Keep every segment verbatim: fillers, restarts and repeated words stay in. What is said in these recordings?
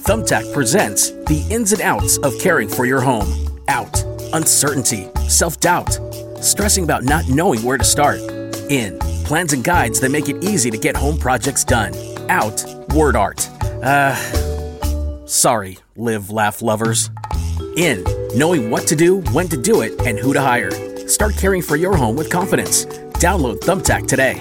Thumbtack presents the ins and outs of caring for your home. Out, uncertainty, self-doubt, stressing about not knowing where to start. In, plans and guides that make it easy to get home projects done. Out, word art. Uh, sorry, live, laugh lovers. In, knowing what to do, when to do it, and who to hire. Start caring for your home with confidence. Download Thumbtack today.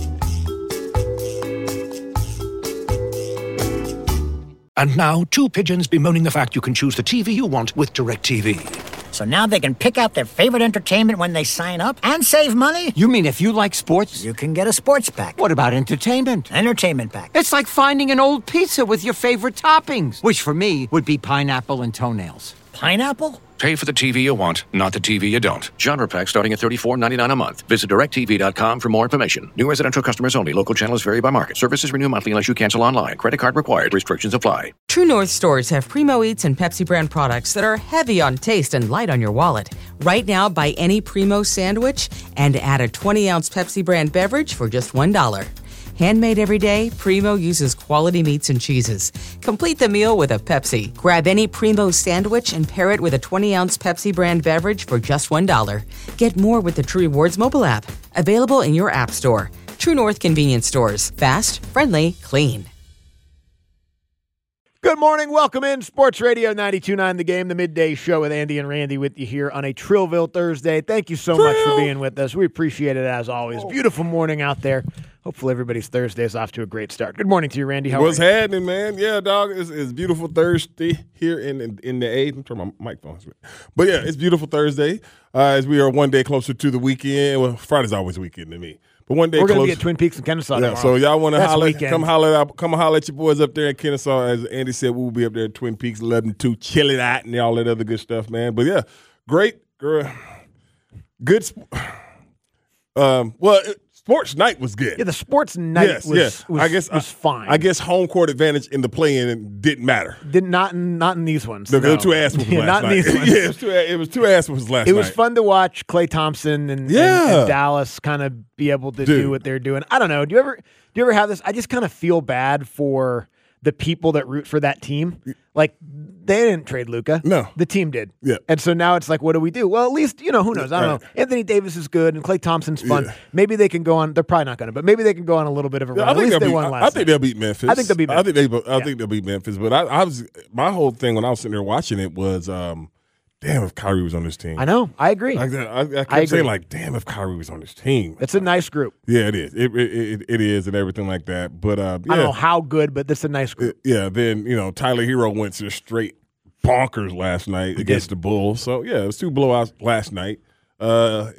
And now, two pigeons bemoaning the fact you can choose the T V you want with DirecTV. So now they can pick out their favorite entertainment when they sign up and save money? You mean if you like sports? You can get a sports pack. What about entertainment? Entertainment pack. It's like finding an old pizza with your favorite toppings, which for me would be pineapple and toenails. Pineapple? Pay for the T V you want, not the T V you don't. Genre pack starting at thirty-four ninety-nine a month. Visit direct T V dot com for more information. New residential customers only. Local channels vary by market. Services renew monthly unless you cancel online. Credit card required. Restrictions apply. True North stores have Primo Eats and Pepsi brand products that are heavy on taste and light on your wallet. Right now, buy any Primo sandwich and add a twenty-ounce Pepsi brand beverage for just one dollar. Handmade every day, Primo uses quality meats and cheeses. Complete the meal with a Pepsi. Grab any Primo sandwich and pair it with a twenty-ounce Pepsi brand beverage for just one dollar. Get more with the True Rewards mobile app. Available in your app store. True North convenience stores. Fast, friendly, clean. Good morning. Welcome in. Sports Radio ninety-two point nine The Game, the midday show with Andy and Randy with you here on a Trillville Thursday. Thank you so Trill. much for being with us. We appreciate it as always. Oh. Beautiful morning out there. Hopefully everybody's Thursday is off to a great start. Good morning to you, Randy. How What's are you? What's happening, man? Yeah, dog, it's, it's beautiful Thursday here in in, in the A. I'm turning my microphone. But yeah, it's beautiful Thursday uh, as we are one day closer to the weekend. Well, Friday's always a weekend to me. But one day We're closer. going to be at Twin Peaks and Kennesaw Yeah, tomorrow. so y'all want to holler, weekend. come holler out, come holler at your boys up there in Kennesaw. As Andy said, we will be up there at Twin Peaks, eleven two, chilling out and all that other good stuff, man. But yeah, great, girl, good. Sp- um, well, it, sports night was good. Yeah, the sports night yes, was, yes. was, I guess, was fine. I guess home court advantage in the play-in didn't matter. Did not in, not in these ones. No, no. no. Two ass whoopers yeah, last not night. in these ones. yeah, it was two, it was two ass whoopers last It night. was fun to watch Klay Thompson and, Yeah. and, and Dallas kind of be able to Dude. do what they're doing. I don't know. Do you ever do you ever have this? I just kind of feel bad for the people that root for that team. Like they didn't trade Luka. No. The team did. Yeah. And so now it's like, what do we do? Well, at least, you know, who knows? I don't Right. know. Anthony Davis is good and Klay Thompson's fun. Yeah. Maybe they can go on. They're probably not going to, but maybe they can go on a little bit of a run. I At think least they'll they beat, won I, last I think night. they'll beat Memphis. I think they'll beat I think they. I Yeah. think they'll beat Memphis. But I, I was my whole thing when I was sitting there watching it was, um, damn, if Kyrie was on this team. I know. I agree. Like that, I, I kept I agree. saying like, damn, if Kyrie was on this team. It's a nice group. Yeah, it is. It it, it, it is, and everything like that. But uh, yeah, I don't know how good, but it's a nice group. yeah. Then you know, Tyler Hero went to straight bonkers last night against did. the Bulls. So yeah, it was two blowouts last night. Uh,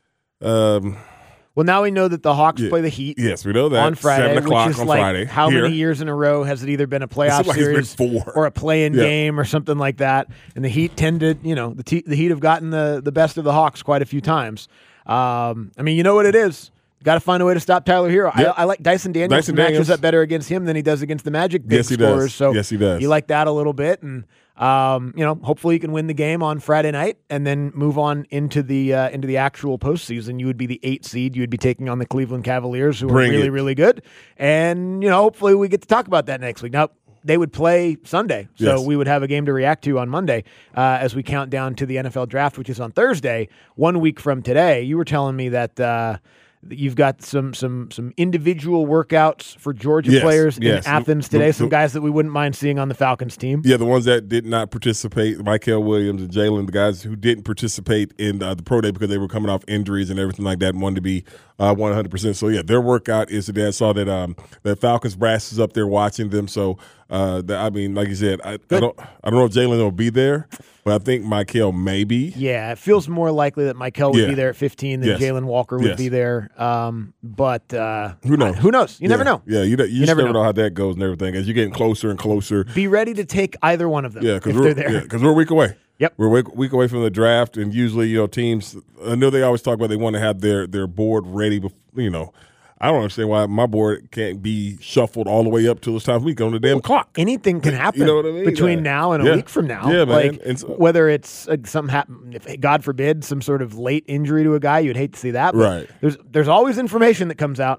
um. Well, now we know that the Hawks Yeah. play the Heat. Yes, we know that. On Friday, seven o'clock which is on like Friday. how Here. many years in a row has it either been a playoff like it's been series four. or a play-in Yeah. game or something like that? And the Heat tended, you know, the te- the Heat have gotten the the best of the Hawks quite a few times. Um, I mean, you know what it is. Got to find a way to stop Tyler Hero. Yep. I, I like Dyson Daniels. Dyson matches Daniels. up better against him than he does against the Magic big Yes, he scorers. does. So Yes, he does. You like that a little bit, and um, you know, hopefully you can win the game on Friday night and then move on into the uh, into the actual postseason. You would be the eight seed. You would be taking on the Cleveland Cavaliers, who Bring are really, it. really good. And you know, hopefully we get to talk about that next week. Now they would play Sunday, so Yes. we would have a game to react to on Monday uh, as we count down to the N F L draft, which is on Thursday, one week from today. You were telling me that. Uh, You've got some some some individual workouts for Georgia Yes, players yes. in Athens The- today. the- Some guys that we wouldn't mind seeing on the Falcons team. Yeah, the ones that did not participate, Michael Williams and Jalen, the guys who didn't participate in uh, the pro day because they were coming off injuries and everything like that, and wanted to be uh, one hundred percent. So, yeah, their workout is today. I saw that um, the Falcons brass is up there watching them. So, uh, the, I mean, like you said, I, I don't I don't know if Jalen will be there, but I think Michael may be. Yeah, it feels more likely that Michael would Yeah. be there at fifteen than Yes. Jalen Walker would Yes. be there. Um, but uh, Who knows? I- who knows? You Yeah. never know. Yeah, you, you, just never never know. know. how that goes and everything. As you're getting closer and closer. Be ready to take either one of them Yeah, if because they're we're, there. yeah, 'cause we're a week away. Yep. We're a week, week away from the draft, and usually, you know, teams, I know they always talk about they want to have their, their board ready, before, you know. I don't understand why my board can't be shuffled all the way up till it's time for me to go on the damn clock. Anything can happen You know what I mean? between Yeah. now and a Yeah. week from now. Yeah, man. Like, And so- whether it's uh, something happen, if God forbid, some sort of late injury to a guy, you'd hate to see that. But Right. There's there's always information that comes out.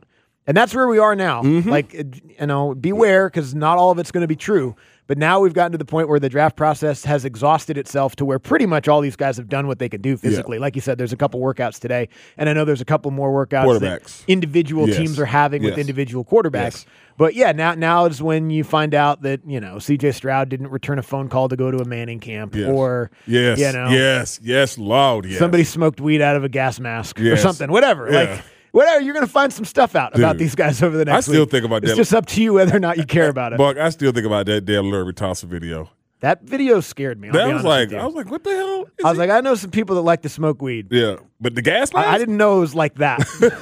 And that's where we are now. Mm-hmm. Like, you know, beware, because not all of it's going to be true. But now we've gotten to the point where the draft process has exhausted itself to where pretty much all these guys have done what they can do physically. Yeah. Like you said, there's a couple workouts today, and I know there's a couple more workouts that individual yes. teams are having yes. with individual quarterbacks. Yes. But yeah, now now is when you find out that, you know, C J Stroud didn't return a phone call to go to a Manning camp, yes. or yes, you know, yes, yes, loud, yes. somebody smoked weed out of a gas mask yes. or something, whatever. Yeah. Like. Whatever, you're going to find some stuff out Dude, about these guys over the next week. I still week. think about it's that. It's just up to you whether or not you care about it. Buck, I still think about that damn Larry Thompson video. That video scared me. I'll that be was honest like, I was like, what the hell? I was he? like, I know some people that like to smoke weed. Yeah, but the gas mask? I, I didn't know it was like that.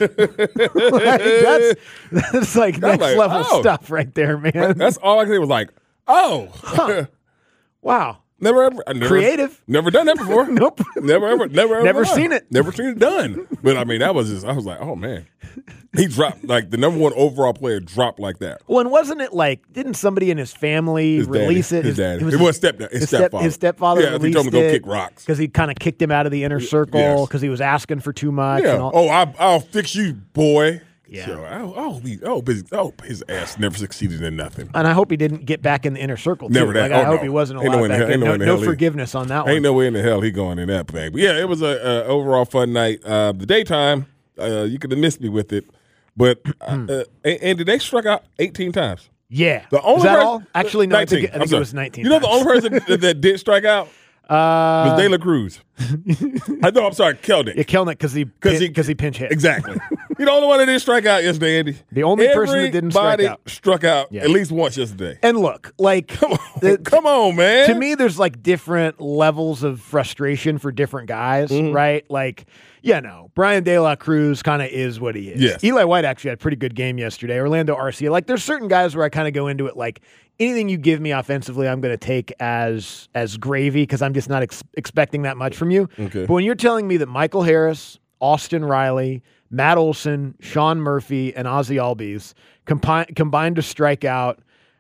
like, that's, that's like next like, level oh. stuff right there, man. That's all I could say was like, oh. Huh. Wow. Never ever I never, creative. Never done that before. Nope. Never ever never ever never done. seen it. Never seen it done. But I mean, that was just I was like, oh man. He dropped like the number one overall player dropped like that. Well, and wasn't it like didn't somebody in his family his release daddy, it? His, his daddy. It was, it was stepdad. His, his stepfather. His stepfather. Yeah, he told him to go kick rocks because he kind of kicked him out of the inner circle because yes. he was asking for too much. Yeah. And all. Oh, I, I'll fix you, boy. Yeah. So, oh, oh, he, oh, his, oh, his ass never succeeded in nothing. And I hope he didn't get back in the inner circle, too. Never that. Like, oh, I hope no. he wasn't allowed no back hell, in. No, no, no forgiveness on that ain't one. Ain't no way in the hell he going in that thing. But yeah, it was a, a overall fun night. Uh, the daytime, uh, you could have missed me with it. But, uh, and did they struck out eighteen times? Yeah. The only Is that person, all? Actually, no, nineteen. I think, I think it was nineteen. You know times. the only person that, that did strike out? Uh, was De La Cruz. I know, I'm sorry, Kelnick. Yeah, Kelnick because he, Cause he, he pinch hit. Exactly. You're the only one that didn't strike out yesterday, Andy. The only Everybody person that didn't strike out. struck out yeah. at least once yesterday. And look, like, come on, the, come on, man. To me, there's like different levels of frustration for different guys, mm-hmm. right? Like, you know, Brian De La Cruz kind of is what he is. Yes. Eli White actually had a pretty good game yesterday. Orlando Arcia. Like, there's certain guys where I kind of go into it like, anything you give me offensively, I'm going to take as as gravy because I'm just not ex- expecting that much from you. Okay. But when you're telling me that Michael Harris, Austin Riley, Matt Olson, Sean Murphy, and Ozzie Albies compi- combined to strike out,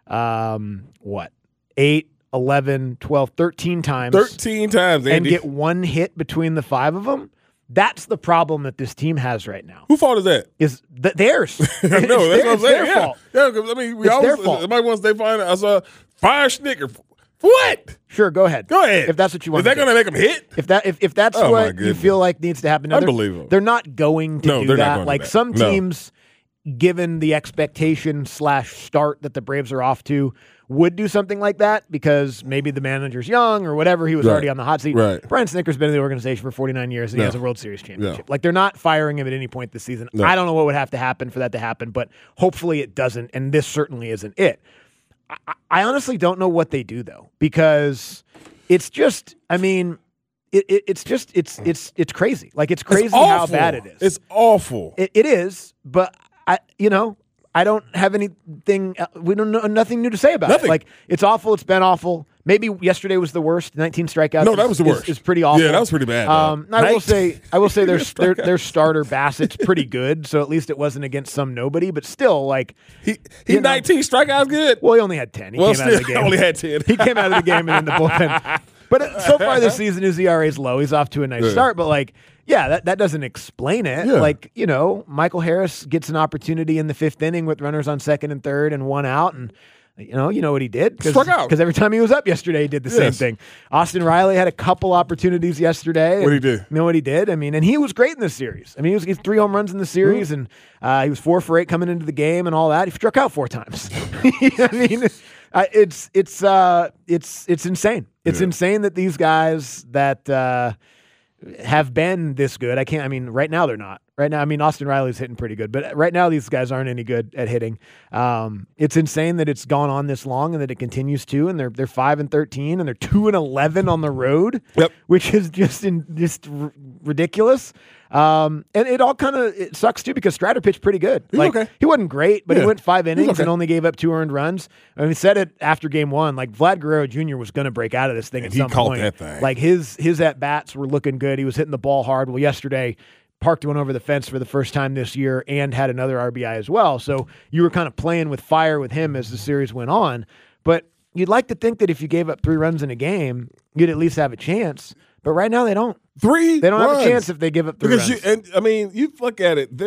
um, what, eight, eleven, twelve, thirteen times. thirteen times, Andy. And get one hit between the five of them. That's the problem that this team has right now. Whose fault is that? Is th- theirs. no, that's their, what I'm saying. It's their yeah. fault. Yeah, because I mean, we it's always, their fault. Somebody once they find us a fire snicker. What? Sure, go ahead. Go ahead. If that's what you want. Is that going to make them hit? If that if, if that's oh what you feel like needs to happen, unbelievable. They're, they're not going to no, do they're that. Not going like to that. some no. teams, given the expectation slash start that the Braves are off to, would do something like that because maybe the manager's young or whatever. He was right. already on the hot seat. Right. Brian Snitker's been in the organization for forty-nine years and no. he has a World Series championship. No. Like they're not firing him at any point this season. No. I don't know what would have to happen for that to happen, but hopefully it doesn't. And this certainly isn't it. I, I honestly don't know what they do though, because it's just, I mean, it, it, it's just, it's, it's, it's crazy. Like it's crazy it's how bad it is. It's awful. It, it is, but I, you know, I don't have anything. We don't know nothing new to say about nothing. it. Like it's awful. It's been awful. Maybe yesterday was the worst. nineteen strikeouts. No, that was the worst. Is, is pretty awful. Yeah, that was pretty bad. Um, I will say, I will say, their their, their strikeouts. starter Bassett's pretty good. So at least it wasn't against some nobody. But still, like he he you know, nineteen strikeouts good. Well, he only had ten. He well, came still, out of the game. only had ten. He came out of the game and in the bullpen. But so far this season, his E R A is low. He's off to a nice yeah. start. But like. Yeah, that, that doesn't explain it. Yeah. Like, you know, Michael Harris gets an opportunity in the fifth inning with runners on second and third and one out. And, you know, you know what he did? Struck out. Because every time he was up yesterday, he did the yes. same thing. Austin Riley had a couple opportunities yesterday. What did he do? You know what he did? I mean, and he was great in this series. I mean, he was he had three home runs in the series, mm-hmm. and uh, he was four for eight coming into the game and all that. He struck out four times. I mean, uh, it's it's uh, it's it's insane. It's yeah. insane that these guys that uh, – have been this good. I can't, I mean, right now they're not. Right now, I mean, Austin Riley's hitting pretty good, but right now these guys aren't any good at hitting. Um, it's insane that it's gone on this long and that it continues to, and they're they're five and thirteen and they're two and eleven on the road, yep. which is just in, just r- ridiculous. Um, and it all kind of it sucks too because Strider pitched pretty good. He's like okay. he wasn't great, but yeah. he went five innings okay. and only gave up two earned runs. I mean, we said it after game one. Like Vlad Guerrero Junior was going to break out of this thing and at he some caught point. That thing. Like his his at bats were looking good. He was hitting the ball hard. Well, yesterday parked one over the fence for the first time this year and had another R B I as well. So you were kind of playing with fire with him as the series went on. But you'd like to think that if you gave up three runs in a game, you'd at least have a chance. But right now they don't. Three They don't runs. have a chance if they give up three because runs. You, and I mean, you look at it. They're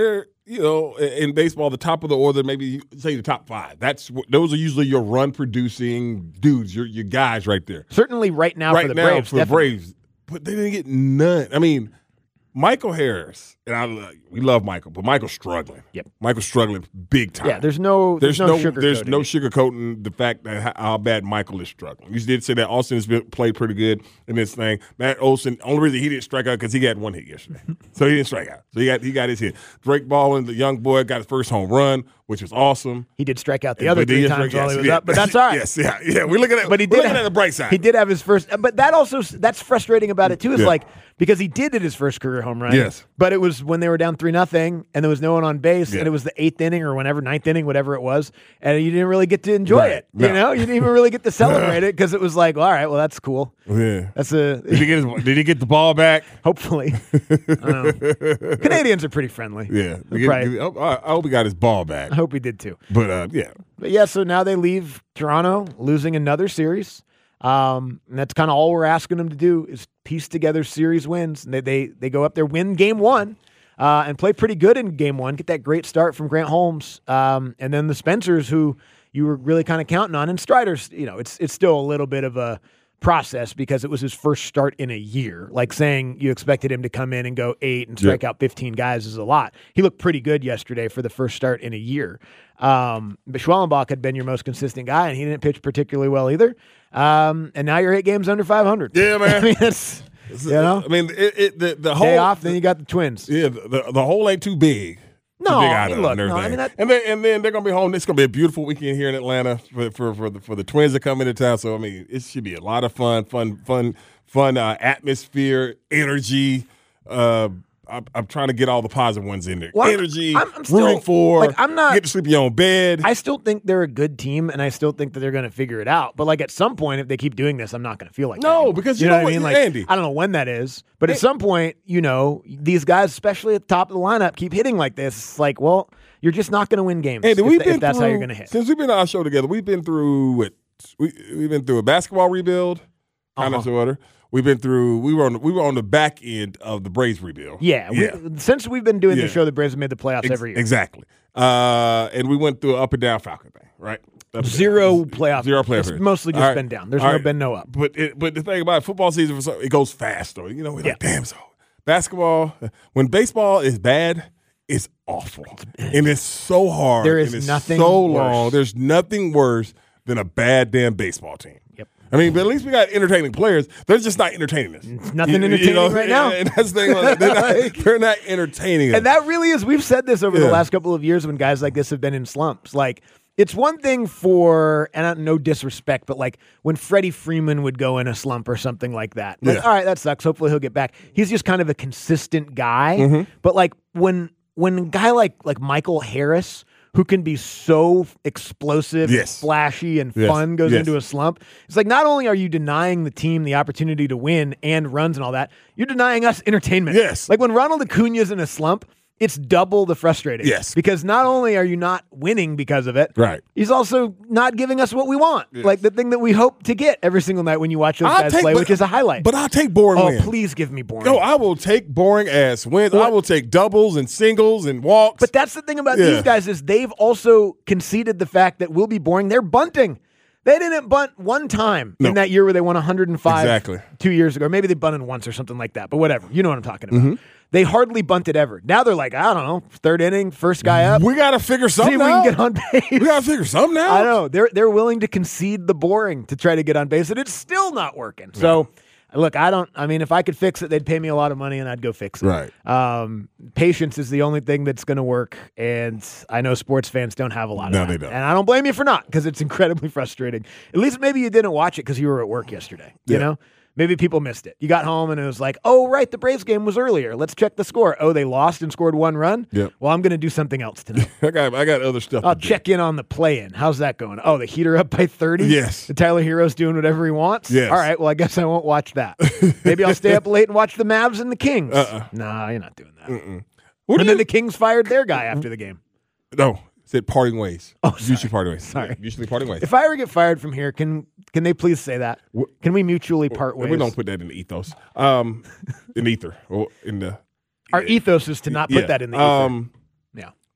you know, in baseball, the top of the order, maybe say the top five. That's those are usually your run-producing dudes, your your guys right there. Certainly, right now right for the now Braves, for the definitely. Braves, but they didn't get none. I mean, Michael Harris, and I we love Michael, but Michael's struggling. Yep, Michael's struggling big time. Yeah, there's no there's, there's no, no there's sugarcoating no it. sugarcoating the fact that how, how bad Michael is struggling. You did say that Austin has been, played pretty good in this thing. Matt Olson, only reason he didn't strike out because he got one hit yesterday, so he didn't strike out. So he got he got his hit. Drake Baldwin, the young boy, got his first home run, which was awesome. He did strike out the other three times strike, while yes, he was yeah. up, but that's all right. Yes, yeah, yeah. We're looking at, but he we're did looking have, at the bright side. He did have his first, but that also that's frustrating about it too. Is Yeah. like because he did hit his first career home run. Yes. But it was when they were down three nothing, and there was no one on base, Yeah. and it was the eighth inning or whenever ninth inning, whatever it was, and you didn't really get to enjoy Right. it. No. You know, you didn't even really get to celebrate it because it was like, well, all right, well, that's cool. Yeah. That's a Did he get his, did he get the ball back? hopefully. I don't know. Canadians are pretty friendly. Yeah. They're Get- probably- get- I I hope he got his ball back. I hope he did too. But uh, yeah, But yeah, so now they leave Toronto losing another series. Um, and that's kind of all we're asking them to do is piece together series wins. And they they, they go up there, win game one, uh, and play pretty good in game one. Get that great start from Grant Holmes. Um, and then the Spencers, who you were really kind of counting on. And Strider's, you know, it's it's still a little bit of a process because it was his first start in a year. Like saying you expected him to come in and go eight and strike Yep. out fifteen guys is a lot. He looked pretty good yesterday for the first start in a year. Um, but Schwellenbach had been your most consistent guy, and he didn't pitch particularly well either. Um, and now you're eight games under five hundred. Yeah, man. I mean, it's, you know, I mean, it, it, the the whole day off, then you got the Twins. Yeah, the, the hole ain't too big. to No, dig I out mean, of look, and no, I everything. mean, that- and then and then they're gonna be home. It's gonna be a beautiful weekend here in Atlanta for for for the, for the Twins to come into town. So I mean, it should be a lot of fun, fun, fun, fun uh, atmosphere, energy. Uh, I'm, I'm trying to get all the positive ones in there. Well, I'm- Energy, I'm- I'm still- rooting for. like, I'm not- get to sleep in your own bed. I still think they're a good team, and I still think that they're going to figure it out. But like at some point, if they keep doing this, I'm not going to feel like that No, anymore. because you you know, know what I mean. what, Like Andy- I don't know when that is, but at some point, you know, these guys, especially at the top of the lineup, keep hitting like this. It's like, well, you're just not going to win games Andy, if, we've th- been if that's through, how you're going to hit. Since we've been on our show together, we've been through what we we've been through a basketball rebuild, kind Uh-huh. of order. We've been through. We were on. We were on the back end of the Braves rebuild. Yeah, yeah, We, since we've been doing Yeah. the show, the Braves have made the playoffs Ex- every year. Exactly. Uh, and we went through an up and down Falcon thing, right? Up and Zero down. playoff. Zero playoff. It's period. mostly just All right. been down. There's All no right. been no up. But it, but the thing about it, football season, for some, it goes fast though. You know, we're Yeah. like, damn. So basketball, when baseball is bad, it's awful, and it's so hard. There is and it's nothing so worse. long. There's nothing worse than a bad damn baseball team. Yep. I mean, but at least we got entertaining players. They're just not entertaining us. It's nothing entertaining right now. And that's the thing. Like, they're, not, they're not entertaining us. And that really is, we've said this over the Yeah. last couple of years when guys like this have been in slumps. Like, it's one thing for, and I, no disrespect, but like when Freddie Freeman would go in a slump or something like that. Like, Yeah. all right, that sucks. Hopefully he'll get back. He's just kind of a consistent guy. Mm-hmm. But like when when a guy like like Michael Harris, who can be so explosive, Yes. and flashy, and Yes. fun, goes Yes. into a slump. It's like not only are you denying the team the opportunity to win and runs and all that, you're denying us entertainment. Yes. Like when Ronald Acuna's in a slump, it's double the frustrating. Yes. Because not only are you not winning because of it, Right. he's also not giving us what we want. Yes. Like the thing that we hope to get every single night when you watch those I'll guys take- play, but- which is a highlight. But I'll take boring oh, wins. please give me boring. No, I will take boring ass wins. I will take doubles and singles and walks. But that's the thing about Yeah. these guys is they've also conceded the fact that we'll be boring. They're bunting. They didn't bunt one time No. in that year where they won one hundred five Exactly. two years ago. Maybe they bunted once or something like that, but whatever. You know what I'm talking about. Mm-hmm. They hardly bunted ever. Now they're like, I don't know, third inning, first guy up. we got to figure See something if we out. can get on base. We got to figure something out. I know. They're they're willing to concede the boring to try to get on base, and it's still not working. So, look, I don't. I mean, if I could fix it, they'd pay me a lot of money, and I'd go fix it. Right. Um, patience is the only thing that's going to work, and I know sports fans don't have a lot of No, that. they don't. And I don't blame you for not, because it's incredibly frustrating. At least maybe you didn't watch it because you were at work yesterday. You Yeah. know. Maybe people missed it. You got home and it was like, oh, right, the Braves game was earlier. Let's check the score. Oh, they lost and scored one run? Yep. Well, I'm going to do something else tonight. I got I got other stuff. I'll to do. check in on the play-in. How's that going? Oh, the Heat are up by thirty? Yes. The Tyler Hero's doing whatever he wants? Yes. All right, well, I guess I won't watch that. Maybe I'll stay up late and watch the Mavs and the Kings. Uh-uh. Nah, you're not doing that. What and do then you- the Kings fired their guy after the game. No, said parting ways. Oh, Usually parting ways. Sorry. Yeah, usually parting ways. If I ever get fired from here, can can they please say that? Can we mutually part ways? We don't put that in the ethos. Um, in ether. Or in the Our ethos is to not put yeah. that in the ether. Um, yeah.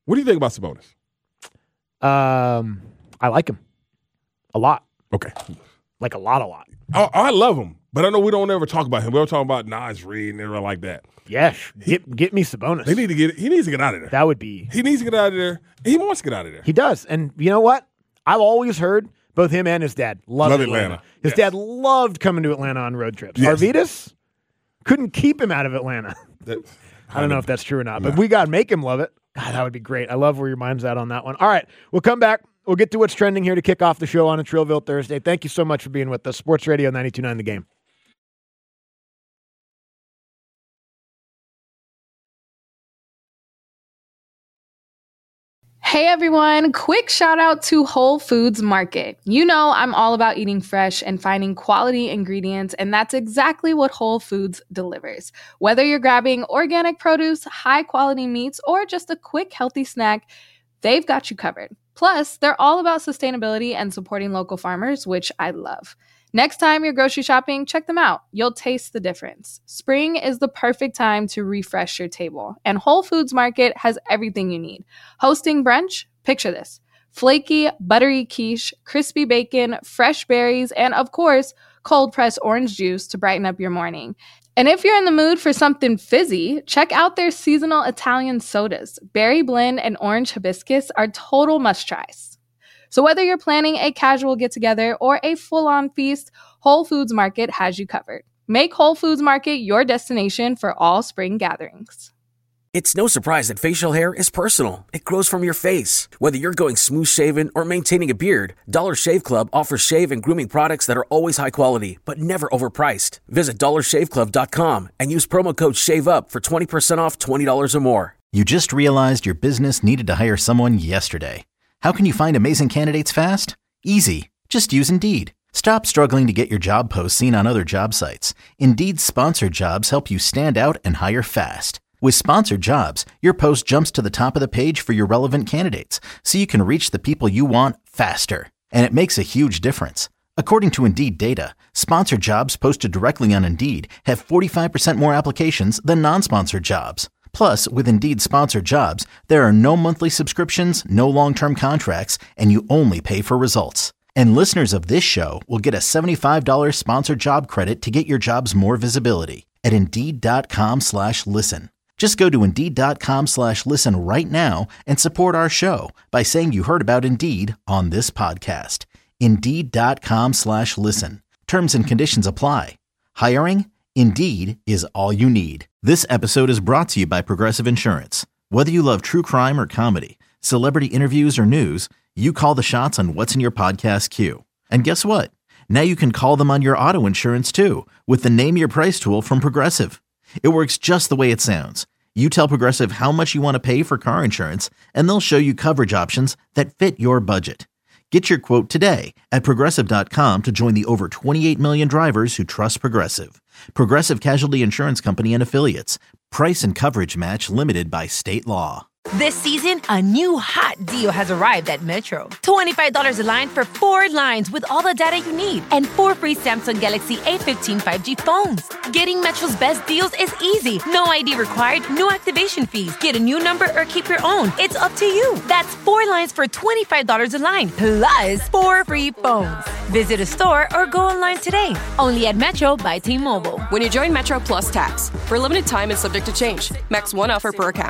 What do you think about Sabonis? Um, I like him a lot. Okay. Like a lot, a lot. I, I love him, but I know we don't ever talk about him. We don't talk about Naz Reid and everything like that. Yes, get get me Sabonis. They need to get. He needs to get out of there. That would be. He needs to get out of there. He wants to get out of there. He does, and you know what? I've always heard both him and his dad love, Love Atlanta. Atlanta. His Yes. dad loved coming to Atlanta on road trips. Yes. Arvidas couldn't keep him out of Atlanta. That- I don't know if that's true or not, but No. we got to make him love it. God, that would be great. I love where your mind's at on that one. All right, we'll come back. We'll get to what's trending here to kick off the show on a Trillville Thursday. Thank you so much for being with us. Sports Radio ninety-two point nine The Game. Hey everyone, quick shout out to Whole Foods Market. You know I'm all about eating fresh and finding quality ingredients, and that's exactly what Whole Foods delivers. Whether you're grabbing organic produce, high quality meats, or just a quick healthy snack, they've got you covered. Plus, they're all about sustainability and supporting local farmers, which I love. Next time you're grocery shopping, check them out. You'll taste the difference. Spring is the perfect time to refresh your table, and Whole Foods Market has everything you need. Hosting brunch? Picture this. Flaky, buttery quiche, crispy bacon, fresh berries, and of course, cold-pressed orange juice to brighten up your morning. And if you're in the mood for something fizzy, check out their seasonal Italian sodas. Berry blend and orange hibiscus are total must-tries. So whether you're planning a casual get-together or a full-on feast, Whole Foods Market has you covered. Make Whole Foods Market your destination for all spring gatherings. It's no surprise that facial hair is personal. It grows from your face. Whether you're going smooth-shaven or maintaining a beard, Dollar Shave Club offers shave and grooming products that are always high quality, but never overpriced. Visit dollar shave club dot com and use promo code SHAVEUP for twenty percent off twenty dollars or more. You just realized your business needed to hire someone yesterday. How can you find amazing candidates fast? Easy. Just use Indeed. Stop struggling to get your job posts seen on other job sites. Indeed's sponsored jobs help you stand out and hire fast. With sponsored jobs, your post jumps to the top of the page for your relevant candidates, so you can reach the people you want faster. And it makes a huge difference. According to Indeed data, sponsored jobs posted directly on Indeed have forty-five percent more applications than non-sponsored jobs. Plus, with Indeed sponsored jobs, there are no monthly subscriptions, no long-term contracts, and you only pay for results. And listeners of this show will get a seventy-five dollars sponsored job credit to get your jobs more visibility at Indeed.com slash listen. Just go to Indeed.com slash listen right now and support our show by saying you heard about Indeed on this podcast. Indeed.com slash listen. Terms and conditions apply. Hiring? Indeed is all you need. This episode is brought to you by Progressive Insurance. Whether you love true crime or comedy, celebrity interviews or news, you call the shots on what's in your podcast queue. And guess what? Now you can call them on your auto insurance too with the Name Your Price tool from Progressive. It works just the way it sounds. You tell Progressive how much you want to pay for car insurance, and they'll show you coverage options that fit your budget. Get your quote today at Progressive dot com to join the over twenty-eight million drivers who trust Progressive. Progressive Casualty Insurance Company and Affiliates. Price and coverage match limited by state law. This season, a new hot deal has arrived at Metro. twenty-five dollars a line for four lines with all the data you need and four free Samsung Galaxy A fifteen five G phones. Getting Metro's best deals is easy. No I D required, no activation fees. Get a new number or keep your own. It's up to you. That's four lines for twenty-five dollars a line, plus four free phones. Visit a store or go online today. Only at Metro by T-Mobile. When you join Metro Plus Tax, for limited time and subject to change. Max one offer per account.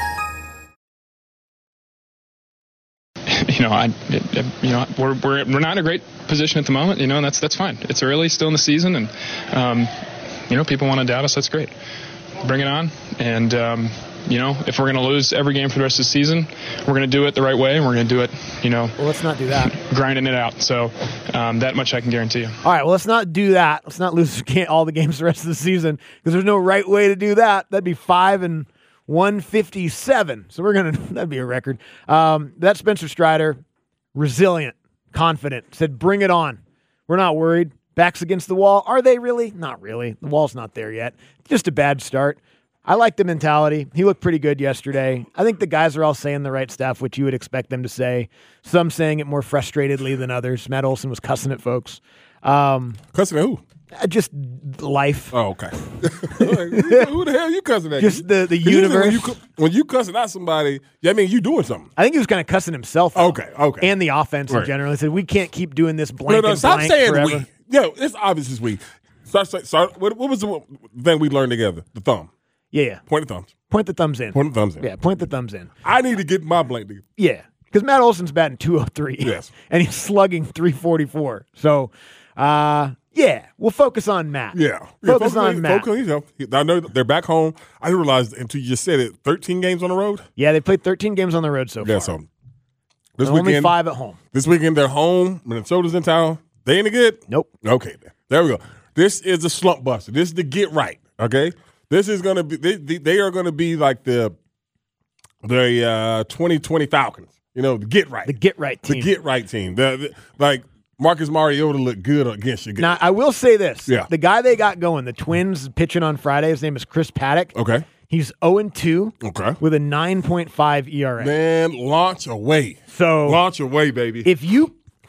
You know, I, you know, we're we're we're not in a great position at the moment. You know, and that's that's fine. It's early, still in the season, and um, you know, people want to doubt us. That's great. Bring it on. And um, you know, if we're going to lose every game for the rest of the season, we're going to do it the right way, and we're going to do it. You know, well, let's not do that. Grinding it out. So um, that much I can guarantee you. All right, well, let's not do that. Let's not lose all the games the rest of the season because there's no right way to do that. That'd be five and. one fifty-seven. So we're going to, that'd be a record. Um, that's Spencer Strider, resilient, confident, said, bring it on. We're not worried. Backs against the wall. Are they really? Not really. The wall's not there yet. Just a bad start. I like the mentality. He looked pretty good yesterday. I think the guys are all saying the right stuff, which you would expect them to say. Some saying it more frustratedly than others. Matt Olson was cussing at folks. Um, cussing at who? Uh, just life. Oh, okay. Who the hell you cussing at? Just the, the Usually universe. When you, when you cussing out somebody, yeah, I mean, you doing something. I think he was kind of cussing himself. Though, Okay, okay. And the offense in Right. general. He said, we can't keep doing this blank No, no, and stop blank saying forever. we. Yeah, it's obvious it's we. Start, start, start, what, what was the thing we learned together? The thumb. Yeah, yeah. Point the thumbs. Point the thumbs in. Point the thumbs in. Yeah, point the thumbs in. I need to get my blank together. Yeah, because Matt Olson's batting two oh three. Yes. And he's slugging three forty-four. So, uh, yeah, we'll focus on Matt. Yeah. Focus yeah, on Matt. Focus, you know, I know they're back home. I didn't realize until you just said it, thirteen games on the road? Yeah, they played thirteen games on the road so Yeah, far. so this And only weekend, five at home. This weekend they're home. Minnesota's in town. They ain't good? Nope. Okay, there we go. This is a slump buster. This is the get right, okay? This is going to be they, they are going to be like the the uh, twenty twenty Falcons. You know, the get right. The get right team. The get right team. The, the, like Marcus Mariota looked good against you. Now, I will say this. Yeah. The guy they got going, the Twins pitching on Friday, his name is Chris Paddock. Okay. He's oh and two Okay. with a nine point five E R A. Man, launch away. So launch away, baby. If you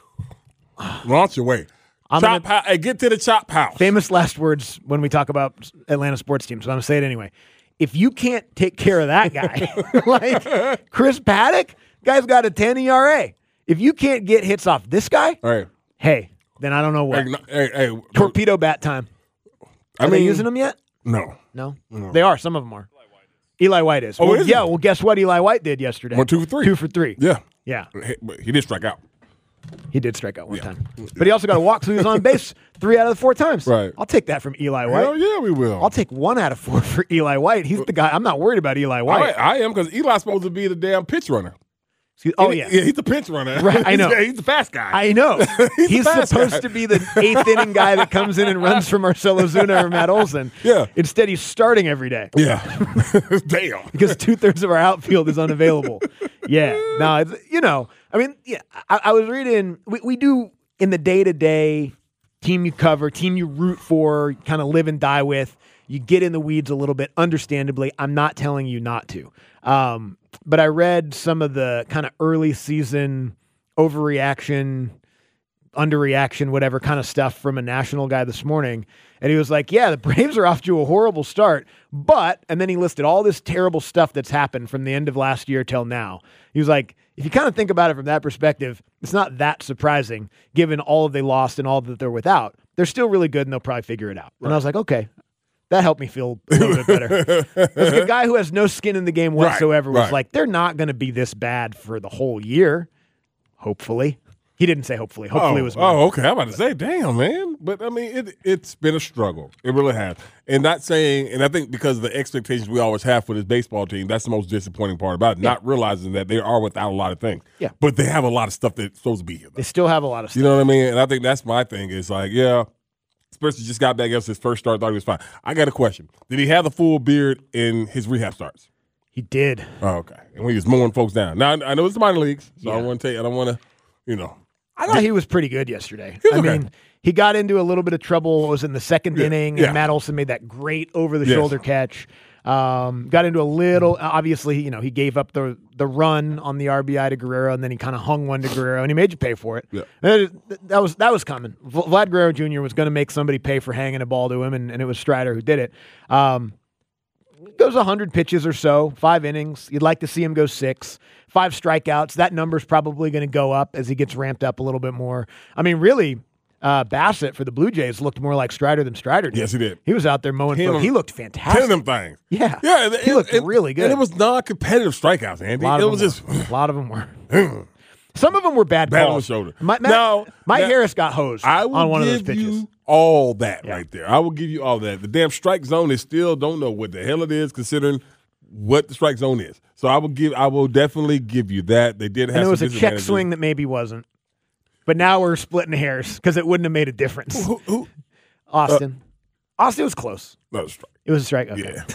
launch away. I'm chop gonna, house, hey, get to the chop house. Famous last words when we talk about Atlanta sports teams, so I'm going to say it anyway. If you can't take care of that guy, like Chris Paddock, guy's got a ten E R A. If you can't get hits off this guy, right. hey, then I don't know what. Hey, no, hey, hey, Torpedo bat time. Are I they mean, using them yet? No. No? No. They are. Some of them are. Eli White is. Oh, well, is yeah, he? well, guess what Eli White did yesterday? Went two for three. Two for three. Yeah. Yeah. He, but he did strike out. He did strike out one Yeah. time. But he also got a walk, so he was on base three out of the four times. Right. I'll take that from Eli White. Hell yeah, we will. I'll take one out of four for Eli White. He's the guy. I'm not worried about Eli White. I, I am because Eli's supposed to be the damn pitch runner. Oh, He- yeah. Yeah, he's the pinch runner. Right, I know. He's, he's the fast guy. I know. He's He's the fast supposed guy. to be the eighth inning guy that comes in and runs for Marcell Ozuna or Matt Olson. Yeah. Instead, he's starting every day. Yeah. Damn. Because two-thirds of our outfield is unavailable. Yeah. No, it's, you know, I mean, yeah, I, I was reading, we, we do in the day-to-day, team you cover, team you root for, kind of live and die with, you get in the weeds a little bit, understandably. I'm not telling you not to. Um, but I read some of the kind of early season overreaction, underreaction, whatever kind of stuff from a national guy this morning. And he was like, yeah, the Braves are off to a horrible start, but, and then he listed all this terrible stuff that's happened from the end of last year till now. He was like, if you kind of think about it from that perspective, it's not that surprising given all they lost and all that they're without. They're still really good and they'll probably figure it out. Right. And I was like, okay, that helped me feel a little bit better. Because the guy who has no skin in the game whatsoever Right, was right. like, they're not going to be this bad for the whole year. Hopefully. He didn't say hopefully. Hopefully oh, it was Oh, okay. I'm about to say, damn, man. But I mean, it, it's been a struggle. It really has. And not saying, and I think because of the expectations we always have for this baseball team, that's the most disappointing part about it. Yeah. Not realizing that they are without a lot of things. Yeah. But they have a lot of stuff that's supposed to be here. Though. They still have a lot of stuff. You know what I mean? And I think that's my thing. It's like, yeah, Spencer just got back after his first start, thought he was fine. I got a question. Did he have the full beard in his rehab starts? He did. Oh, okay. And when he was mowing folks down. Now, I know it's the minor leagues, so I Yeah. don't want to take, I don't want to, you know. I thought he was pretty good yesterday. He was I okay. mean, he got into a little bit of trouble. It was in the second Yeah, inning, yeah. and Matt Olson made that great over-the-shoulder Yes. catch. Um, got into a little. Obviously, you know, he gave up the the run on the R B I to Guerrero, and then he kind of hung one to Guerrero, and he made you pay for it. Yeah. That, that was that was coming. V- Vlad Guerrero Junior was going to make somebody pay for hanging a ball to him, and, and it was Strider who did it. Um, goes one hundred pitches or so, five innings. You'd like to see him go six. Five strikeouts. That number's probably going to go up as he gets ramped up a little bit more. I mean, really, uh, Bassett for the Blue Jays looked more like Strider than Strider did. Yes, he did. He was out there mowing. Ten For, of he them- looked Ten fantastic. of them things. Yeah. Yeah. and- He looked and- really good. And it was non-competitive strikeouts, Andy. A lot It of was them just were. A lot of them were. Some of them were bad bad calls. on the shoulder. My, Matt, Now- Mike now- Harris got hosed I will on one of those give pitches. you all that Yeah. right there. I will give you all that. The damn strike zone is still don't know what the hell it is, considering what the strike zone is. So I will give. I will definitely give you that. They did have. And it some was a check disadvantages. swing that maybe wasn't. But now we're splitting hairs because it wouldn't have made a difference. Who, who, Austin. Austin was close. no, it's strike. It was a strike. Okay. Yeah.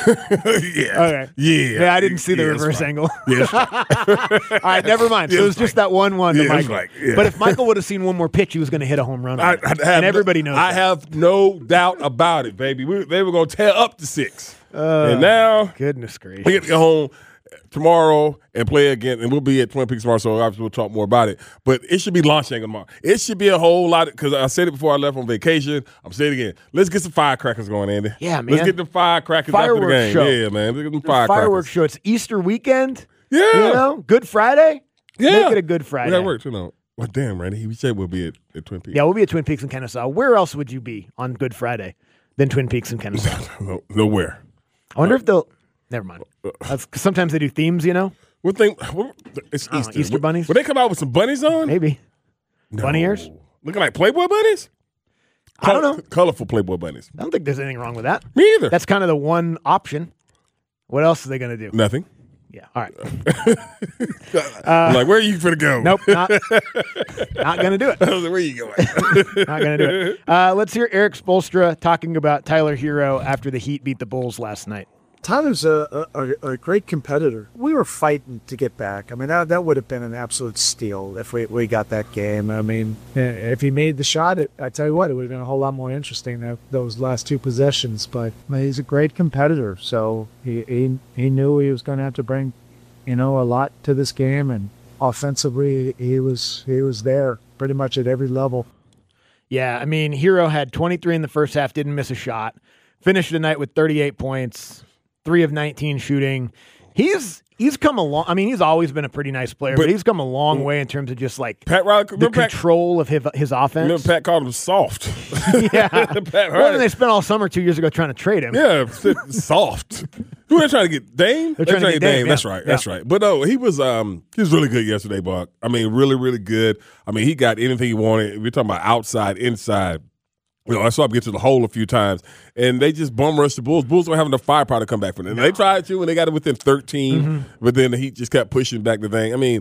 yeah. Okay. Yeah. Yeah, I didn't see the Yeah, it's reverse strike. angle. Yeah, it's strike. All right, never mind. So Yeah, it was it's just strike. that one one to Yeah, it's Michael. strike. Yeah. But if Michael would have seen one more pitch, he was going to hit a home run. on I, it. I have and no- everybody knows I that. have no doubt about it, baby. We, they were going to tear up to six, Uh, and now Goodness we gracious. get to go home tomorrow and play again, and we'll be at Twin Peaks tomorrow, so obviously we'll talk more about it. But it should be launch angle tomorrow. It should be a whole lot, because I said it before I left on vacation. I'm saying it again. Let's get some firecrackers going, Andy. Yeah, man. Let's get the firecrackers Fireworks after the game. show. Yeah, man. Let's get them firecrackers. Fireworks show. It's Easter weekend. Yeah. You know, Good Friday. Yeah. Make it a Good Friday. That works, you know. Well, damn, Randy. We said we'll be at, at Twin Peaks. Yeah, we'll be at Twin Peaks in Kennesaw. Where else would you be on Good Friday than Twin Peaks in Kennesaw? no, nowhere. I wonder uh, if they'll. Never mind. Uh, sometimes they do themes, you know. What thing? What, it's Easter. Easter. Easter bunnies. Will they come out with some bunnies on? Maybe. No. Bunny ears. Looking like Playboy bunnies. I don't know. Colorful Playboy bunnies. I don't think there's anything wrong with that. Me either. That's kind of the one option. What else are they going to do? Nothing. Yeah. All right. uh, like, where are you going to go? Nope. Not, not going to do it. I was like, where are you going? Not going to do it. Uh, let's hear Eric Spoelstra talking about Tyler Hero after the Heat beat the Bulls last night. Tyler's a, a, a great competitor. We were fighting to get back. I mean, that, that would have been an absolute steal if we, we got that game. I mean, if he made the shot, it, I tell you what, it would have been a whole lot more interesting than those last two possessions. But I mean, he's a great competitor, so he, he he knew he was going to have to bring, you know, a lot to this game. And offensively, he was he was there pretty much at every level. Yeah, I mean, Hero had twenty-three in the first half, didn't miss a shot. Finished the night with thirty-eight points. Three of nineteen shooting. He's he's come a long. I mean, he's always been a pretty nice player, but, but he's come a long way in terms of just like Pat Riley, the control Pat, of his his offense. Remember Pat called him soft. Yeah, Pat well, then they spent all summer two years ago trying to trade him. Yeah, soft. Who are they trying to get? Dame? They're trying, They're trying to get Dame. Dame. That's yeah. right. That's yeah. right. But no, he was um he was really good yesterday, Buck. I mean, really, really good. I mean, he got anything he wanted. We're talking about outside, inside. You know, I saw him get to the hole a few times, and they just bum rushed the Bulls. Bulls don't have enough firepower to come back from it. And they tried to, and they got it within thirteen, mm-hmm. but then the Heat just kept pushing back the thing. I mean,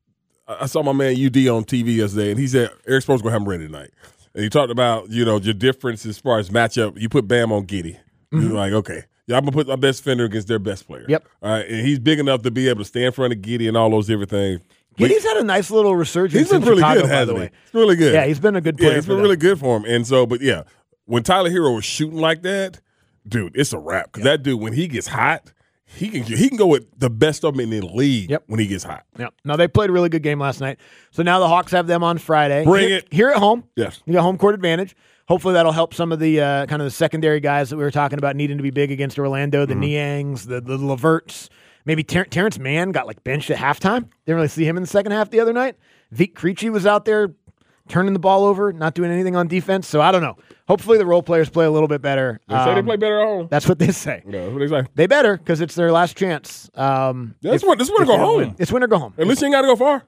I saw my man U D on T V yesterday, and he said Eric Spoelstra going to have him ready tonight. And he talked about, you know, your difference as far as matchup. You put Bam on Giddey. Mm-hmm. You're like, okay, yeah, I'm going to put my best defender against their best player. Yep. All right, and he's big enough to be able to stand in front of Giddey and all those different things. Giddey's had a nice little resurgence. He's been in really Chicago, good, by hasn't the he? way. He's really good. Yeah, he's been a good player. Yeah, he's been them. really good for him. And so, but yeah, when Tyler Hero was shooting like that, dude, it's a wrap. Because yeah. that dude, when he gets hot, he can he can go with the best of them in the league yep. when he gets hot. Yep. Now, they played a really good game last night. So now the Hawks have them on Friday. Bring here, it. Here at home. Yes. You got home court advantage. Hopefully that'll help some of the uh, kind of the secondary guys that we were talking about needing to be big against Orlando, the mm-hmm. Niangs, the, the Leverts. Maybe Ter- Terrence Mann got like benched at halftime. Didn't really see him in the second half the other night. Vic Krejci was out there turning the ball over, not doing anything on defense. So I don't know. Hopefully the role players play a little bit better. They um, say they play better at home. That's what they say. Yeah, that's what they say. They better because it's their last chance. Um, yeah, this one, this one to go home. Win. It's win or go home. At least you ain't got to go far.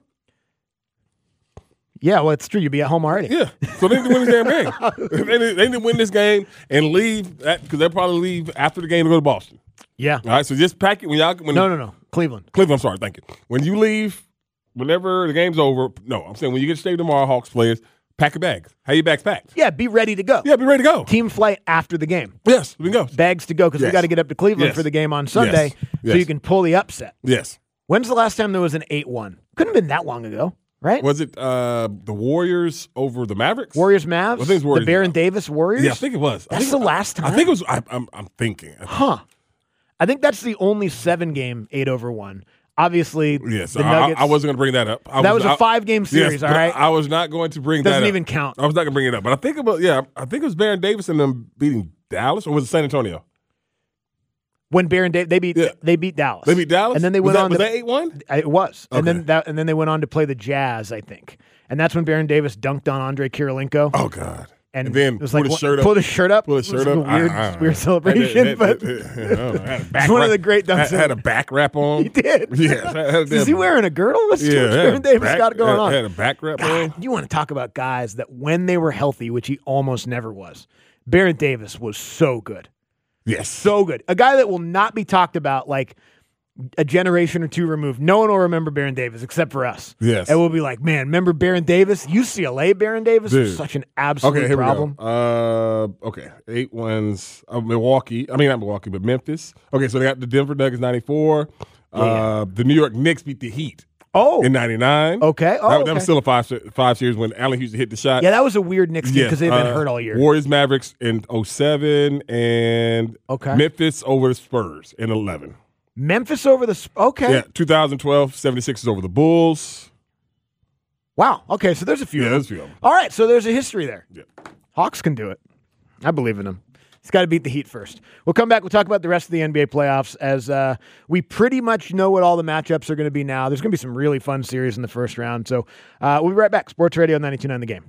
Yeah, well, it's true. You'll be at home already. Yeah. So they need to win this damn game. they, need, they need to win this game and leave because they'll probably leave after the game to go to Boston. Yeah. All right. So just pack it when y'all. When no, no, no. Cleveland. Cleveland. I'm sorry. Thank you. When you leave, whenever the game's over. No, I'm saying when you get to stay tomorrow, Hawks players, pack your bags. How your bags packed? Yeah. Be ready to go. Yeah. Be ready to go. Team flight after the game. Yes. We can go. Bags to go because yes. we got to get up to Cleveland yes. for the game on Sunday, yes. so yes. you can pull the upset. Yes. When's the last time there was an eight one? Couldn't have been that long ago. Right? Was it uh, the Warriors over the Mavericks? Warriors, Mavs? I think it was Warriors. The Baron Davis Warriors? Yeah, I think it was. That's think the it, last time? I think it was. I, I'm, I'm thinking. Huh. I think that's the only seven-game eight over one. Obviously, yes, the I, Nuggets. I, I wasn't going to bring that up. I that was, was a five-game series, yes, all right? I was not going to bring Doesn't that up. Doesn't even count. I was not going to bring it up. But I think about, yeah, I think it was Baron Davis and them beating Dallas, or was it San Antonio? When Baron Davis, they beat yeah. they beat Dallas. They beat Dallas? And then they was went that, on Was to, that eight one? It was. Okay. And then that, and then they went on to play the Jazz, I think. And that's when Baron Davis dunked on Andre Kirilenko. Oh, God. And, and then it was pull like, the shirt up. Pull the shirt up. Pull the shirt it was up. Like a weird, I, I, weird celebration, had, but it's one of the great dunks. Had, had a back wrap on. He did. Yes. Is he wearing a girdle? What's yeah, Baron Davis back, got going had, on? Had a back wrap God, on. You want to talk about guys that when they were healthy, which he almost never was, Baron Davis was so good. Yes. So good. A guy that will not be talked about like a generation or two removed. No one will remember Baron Davis except for us. Yes. And we'll be like, man, remember Baron Davis? U C L A Baron Davis Dude. was such an absolute okay, here problem. We go. Uh, okay, eight wins. Uh, Milwaukee. I mean, not Milwaukee, but Memphis. Okay, so they got the Denver Nuggets ninety-four. Yeah. Uh, the New York Knicks beat the Heat. Oh. In ninety-nine. Okay. Oh, that, okay. that was still a five, five series when Allen Houston hit the shot. Yeah, that was a weird Knicks game because yes. they've been uh, hurt all year. Warriors Mavericks in oh seven and okay. Memphis over the Spurs in eleven. Memphis over the – okay. Yeah, twenty twelve, seventy-sixers over the Bulls. Wow. Okay, so there's a few. Yeah, of there's a them. few of them. All right, so there's a history there. Yeah. Hawks can do it. I believe in them. He's got to beat the Heat first. We'll come back. We'll talk about the rest of the N B A playoffs as uh, we pretty much know what all the matchups are going to be now. There's going to be some really fun series in the first round. So uh, we'll be right back. Sports Radio ninety-two point nine The Game.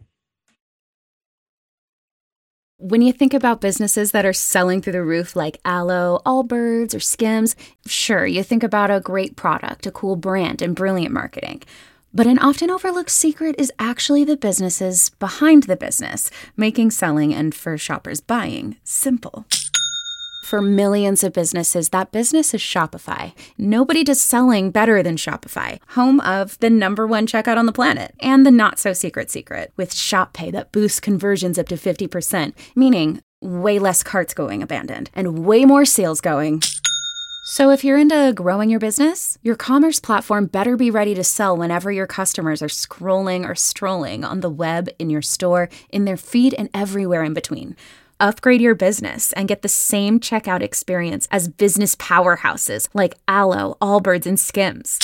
When you think about businesses that are selling through the roof like Aloe, Allbirds, or Skims, sure, you think about a great product, a cool brand, and brilliant marketing. But an often overlooked secret is actually the businesses behind the business, making selling and for shoppers buying simple. For millions of businesses, that business is Shopify. Nobody does selling better than Shopify, home of the number one checkout on the planet, and the not-so-secret secret, with Shop Pay that boosts conversions up to fifty percent, meaning way less carts going abandoned, and way more sales going. So if you're into growing your business, your commerce platform better be ready to sell whenever your customers are scrolling or strolling on the web, in your store, in their feed, and everywhere in between. Upgrade your business and get the same checkout experience as business powerhouses like Aloe, Allbirds, and Skims.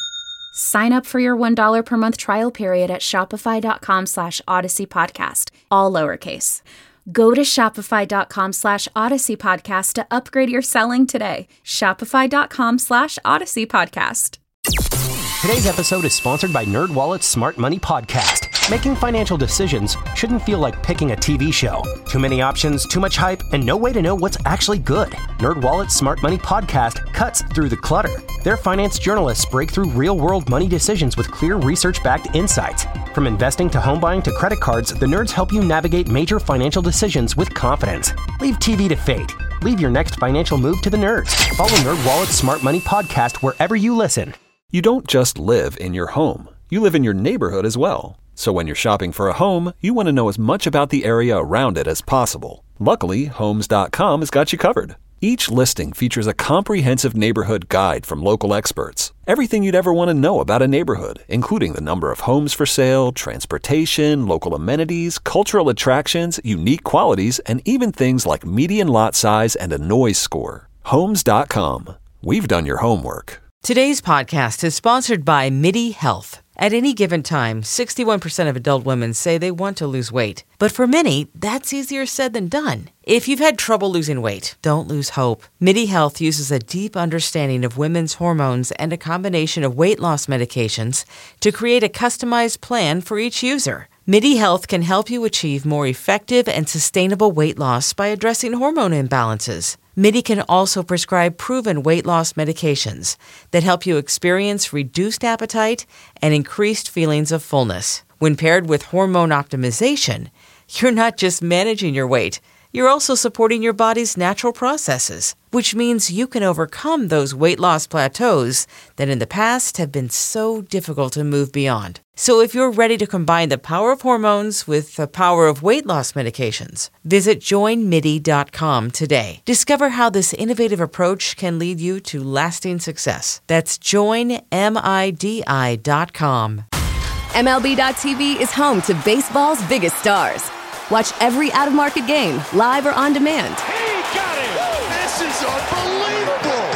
Sign up for your one dollar per month trial period at shopify.com slash Odyssey Podcast, all lowercase. Go to shopify.com slash Odyssey Podcast to upgrade your selling today. Shopify.com slash Odyssey Podcast. Today's episode is sponsored by NerdWallet's Smart Money Podcast. Making financial decisions shouldn't feel like picking a T V show. Too many options, too much hype, and no way to know what's actually good. NerdWallet's Smart Money Podcast cuts through the clutter. Their finance journalists break through real-world money decisions with clear research-backed insights. From investing to home buying to credit cards, the nerds help you navigate major financial decisions with confidence. Leave T V to fate. Leave your next financial move to the nerds. Follow NerdWallet's Smart Money Podcast wherever you listen. You don't just live in your home. You live in your neighborhood as well. So when you're shopping for a home, you want to know as much about the area around it as possible. Luckily, Homes dot com has got you covered. Each listing features a comprehensive neighborhood guide from local experts. Everything you'd ever want to know about a neighborhood, including the number of homes for sale, transportation, local amenities, cultural attractions, unique qualities, and even things like median lot size and a noise score. Homes dot com. We've done your homework. Today's podcast is sponsored by MIDI Health. At any given time, sixty-one percent of adult women say they want to lose weight. But for many, that's easier said than done. If you've had trouble losing weight, don't lose hope. MIDI Health uses a deep understanding of women's hormones and a combination of weight loss medications to create a customized plan for each user. MIDI Health can help you achieve more effective and sustainable weight loss by addressing hormone imbalances. MIDI can also prescribe proven weight loss medications that help you experience reduced appetite and increased feelings of fullness. When paired with hormone optimization, you're not just managing your weight, you're also supporting your body's natural processes, which means you can overcome those weight loss plateaus that in the past have been so difficult to move beyond. So if you're ready to combine the power of hormones with the power of weight loss medications, visit join midi dot com today. Discover how this innovative approach can lead you to lasting success. That's join midi dot com. M L B dot T V is home to baseball's biggest stars. Watch every out-of-market game, live or on demand. He got it! This is unbelievable!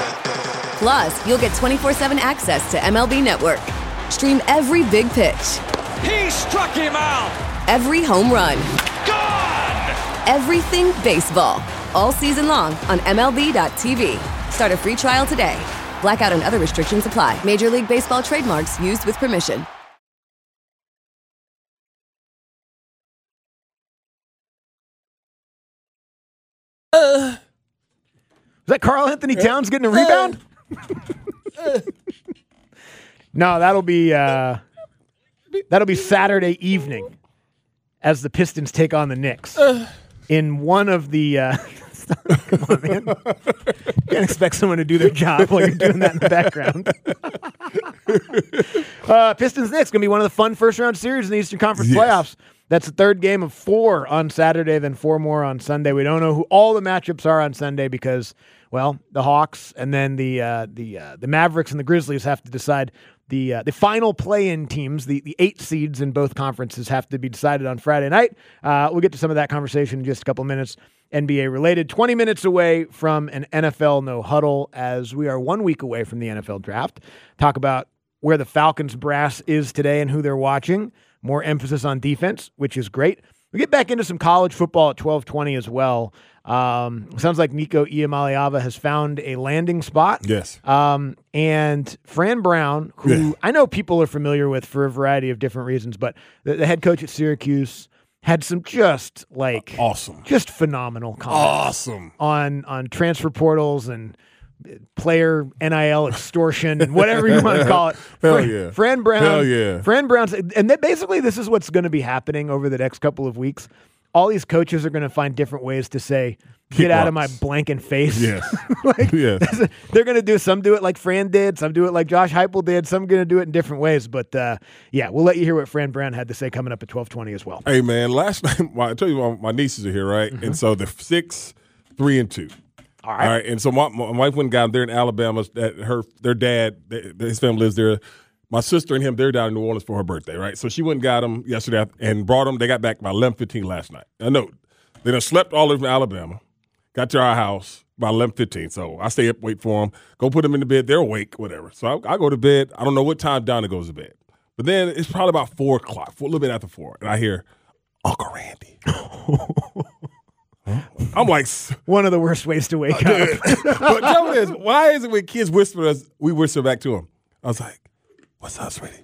Plus, you'll get twenty-four seven access to M L B Network. Stream every big pitch. He struck him out! Every home run. Gone! Everything baseball. All season long on M L B dot T V. Start a free trial today. Blackout and other restrictions apply. Major League Baseball trademarks used with permission. Uh, Is that Karl Anthony Towns getting a rebound? Uh, no, that'll be uh, that'll be Saturday evening as the Pistons take on the Knicks uh, in one of the. Uh, come on, man! Can't expect someone to do their job while you're doing that in the background. uh, Pistons Knicks gonna be one of the fun first round series in the Eastern Conference yes. playoffs. That's the third game of four on Saturday, then four more on Sunday. We don't know who all the matchups are on Sunday because, well, the Hawks and then the uh, the uh, the Mavericks and the Grizzlies have to decide the uh, the final play-in teams. The the eight seeds in both conferences have to be decided on Friday night. Uh, we'll get to some of that conversation in just a couple minutes. N B A related. twenty minutes away from an N F L no huddle as we are one week away from the N F L draft. Talk about where the Falcons brass is today and who they're watching. More emphasis on defense, which is great. We get back into some college football at twelve twenty as well. Um, sounds like Nico Iamaleava has found a landing spot. Yes. Um, and Fran Brown, who Yeah. I know people are familiar with for a variety of different reasons, but the, the head coach at Syracuse had some just like awesome, just phenomenal comments Awesome. on on transfer portals and player N I L extortion and whatever you want to call it. Hell Fran, yeah. Fran Brown. Hell yeah. Fran Brown's, and that basically this is what's going to be happening over the next couple of weeks. All these coaches are going to find different ways to say, "Get Keep out of my rocks. blanking face." Yes. like, Yes. they're going to do some do it like Fran did, some do it like Josh Heupel did, some going to do it in different ways. But uh, yeah, we'll let you hear what Fran Brown had to say coming up at twelve twenty as well. Hey, man, last night, well, I tell you, my, my nieces are here, right? Mm-hmm. And so they're six, three, and two. All right. All right. And so my, my wife went and got them. They're in Alabama. That her, their dad, they, his family lives there. My sister and him, they're down in New Orleans for her birthday, right? So she went and got them yesterday and brought them. They got back by eleven fifteen last night. I know. They done slept all over Alabama, got to our house by eleven fifteen. So I stay up, wait for them, go put them in the bed. They're awake, whatever. So I, I go to bed. I don't know what time Donna goes to bed. But then it's probably about four o'clock, a little bit after four, and I hear, Uncle Randy. I'm like, one of the worst ways to wake up. But tell me this, why is it when kids whisper us, we whisper back to them? I was like, what's up, sweetie?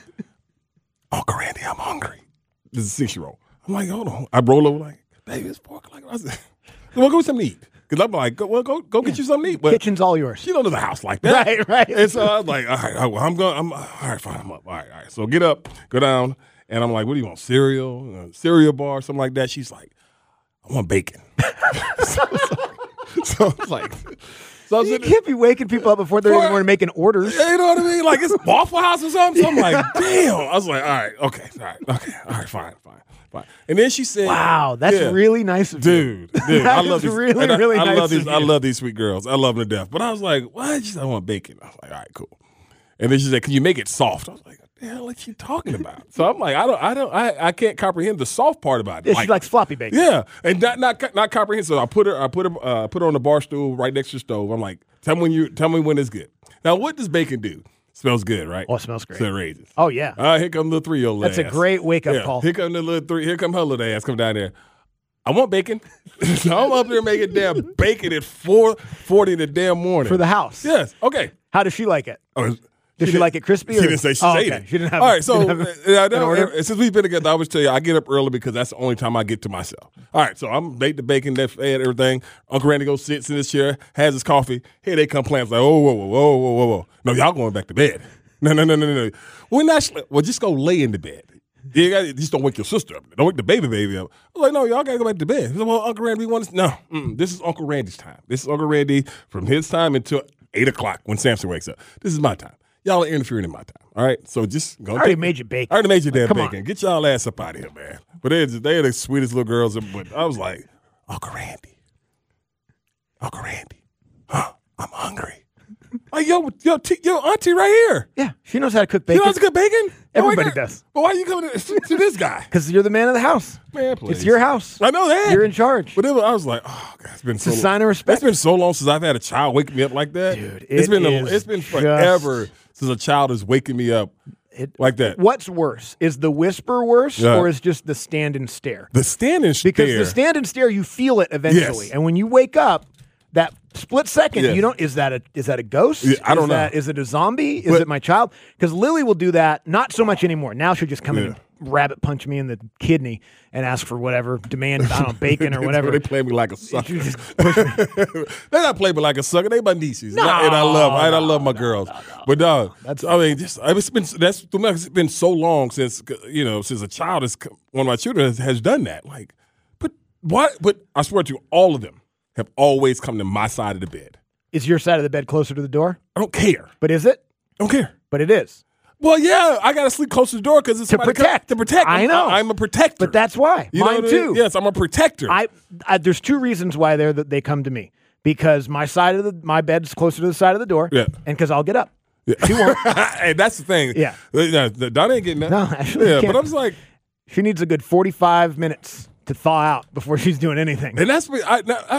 Uncle Randy, I'm hungry. This is a six-year-old. I'm like, hold on. I roll over like, baby, it's four o'clock. I said, well, go get something to eat. Because I'm like, go, well, go go get you something to eat. But kitchen's all yours. She don't know the house like that. Right, right. And so I was like, all right, well, I'm going, I'm, all right, fine, I'm up. All right, all right. So get up, go down, and I'm like, what do you want, cereal, uh, cereal bar, something like that? She's like, I want bacon. so, so I was like, so I was You sitting- can't be waking people up before they're For- even morning making orders. you know what I mean? Like it's Waffle House or something. So I'm like, damn. I was like, all right, okay, all right, okay, all right, fine, fine, fine. And then she said, Wow, that's yeah, really nice of dude, you. dude. That I love is these. really, and I, really I nice love these. of I you. love these sweet girls. I love them to death. But I was like, why? She said, I want bacon. I was like, all right, cool. And then she said, can you make it soft? I was like, what the hell is she talking about? So I'm like, I don't, I don't, I, I can't comprehend the soft part about it. Yeah, she likes floppy bacon. Yeah, and not not not comprehend. So I put her, I put her, uh, put her on the bar stool right next to the stove. I'm like, tell me when you, tell me when it's good. Now, what does bacon do? Smells good, right? Oh, it smells great. So it raises. Oh, yeah. All right, here come the three year old. That's a great wake-up call. Here come the little three. Here come her little ass. Come down there. I want bacon. So I'm up there making damn bacon at four forty in the damn morning For the house. Yes. Okay. How does she like it? Oh, Does she, didn't- like it crispy? She Or? didn't say she oh, ate okay. it. She didn't have All it. right, so Didn't have uh, yeah, I an know, order? uh, since we've been together, I always tell you I get up early because that's the only time I get to myself. All right, so I'm bake the bacon, that fed everything. Uncle Randy goes sits in his chair, has his coffee. Here they come playing. It's like, whoa, whoa, whoa, whoa, whoa, whoa, whoa. No, y'all going back to bed. No, no, no, no, no, no. We're not. Sl- well, just go lay in the bed. You gotta, just don't wake your sister up. Don't wake the baby baby up. I was like, no, y'all gotta go back to bed. He said, well, Uncle Randy, we want to. No, mm, this is Uncle Randy's time. This is Uncle Randy from his time until eight o'clock when Samson wakes up. This is my time. Y'all are interfering in my time. All right, so just go. I already take- made you bacon. I already made you damn Come on. bacon. Get y'all ass up out of here, man. But they're just, they're the sweetest little girls. But I was like, Uncle Randy, Uncle Randy, huh? I'm hungry. Like, yo, yo, t- yo, auntie right here. Yeah, she knows how to cook You bacon. know how to cook bacon? Everybody Oh, my God. does. But why you coming to, to this guy? Because you're the man of the house. Man, please. It's your house. I know that. You're in charge. But it was, I was like, oh, God, it's been It's so a sign of respect. It's been so long since I've had a child wake me up like that. Dude, it's it been a, is it's been just- forever since a child is waking me up like that. What's worse? Is the whisper worse Yeah. or is just the stand and stare? The stand and stare. Because the stand and stare, you feel it eventually. Yes. And when you wake up, that split second, Yeah. you don't. Is that a is that a ghost? Yeah, I don't is know. That, is it a zombie? Is But- it my child? Because Lily will do that. Not so much anymore. Now she'll just come in Yeah. and rabbit punch me in the kidney and ask for whatever, demand I don't know, bacon or whatever. They play me like a sucker. You just push me. They not play me like a sucker. They my nieces. No, and I love, and I love my no, girls. no, no. But dog, that's I mean, just it's been that's to me, it's been so long since you know since a child is one of my children has, has done that. Like, but what? But I swear to you, all of them have always come to my side of the bed. Is your side of the bed closer to the door? I don't care. But is it? I don't care. But it is. Well, yeah, I gotta sleep close to the door because it's To somebody protect. come- to protect. I know. I'm a protector. But that's why. You know Mine what I mean? too. Yes, I'm a protector. I, I there's two reasons why they're that they come to me. Because my side of the my bed's closer to the side of the door. Yeah. And because I'll get up. Yeah. She won't. Hey, that's the thing. Yeah. No, Donna ain't getting that. No, actually, Yeah, you but can't. I'm just like, She needs a good forty-five minutes to thaw out before she's doing anything. And that's I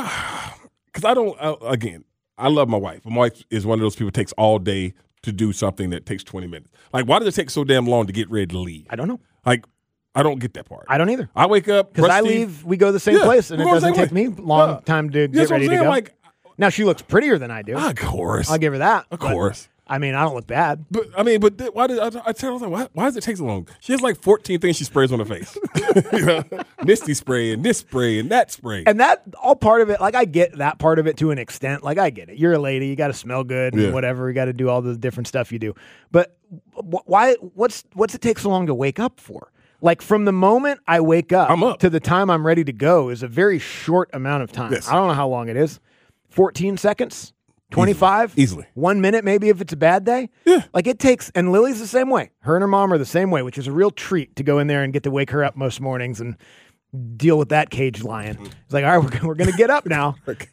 because I, I don't uh, again. I love my wife. My wife is one of those people who takes all day to do something that takes twenty minutes. Like, why does it take so damn long to get ready to leave? I don't know. Like, I don't get that part. I don't either. I wake up because I leave. We go the same yeah, place, and it doesn't take way. me long yeah. time to yeah, get ready to go. Like, now she looks prettier than I do. Of course, I'll give her that. Of course. I mean, I don't look bad. But I mean, but th- why did I, I tell her why, why does it take so long? She has like fourteen things she sprays on her face. You know? Misty spray and this spray and that spray. And that all part of it, like I get that part of it to an extent. Like I get it. You're a lady, you got to smell good and Yeah. whatever. You got to do all the different stuff you do. But wh- why? What's what's it take so long to wake up for? Like from the moment I wake up, I'm up. to the time I'm ready to go is a very short amount of time. Yes. I don't know how long it is. fourteen seconds. twenty-five? Easily. One minute maybe if it's a bad day? Yeah. Like it takes, and Lily's the same way. Her and her mom are the same way, which is a real treat to go in there and get to wake her up most mornings and deal with that caged lion. It's like, all right, we're, we're going to get up now.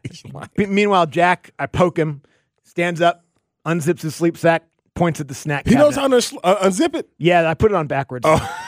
P- Meanwhile, Jack, I poke him, stands up, unzips his sleep sack, points at the snack He knows cabinet. how to uh, unzip it. Yeah, I put it on backwards. Oh.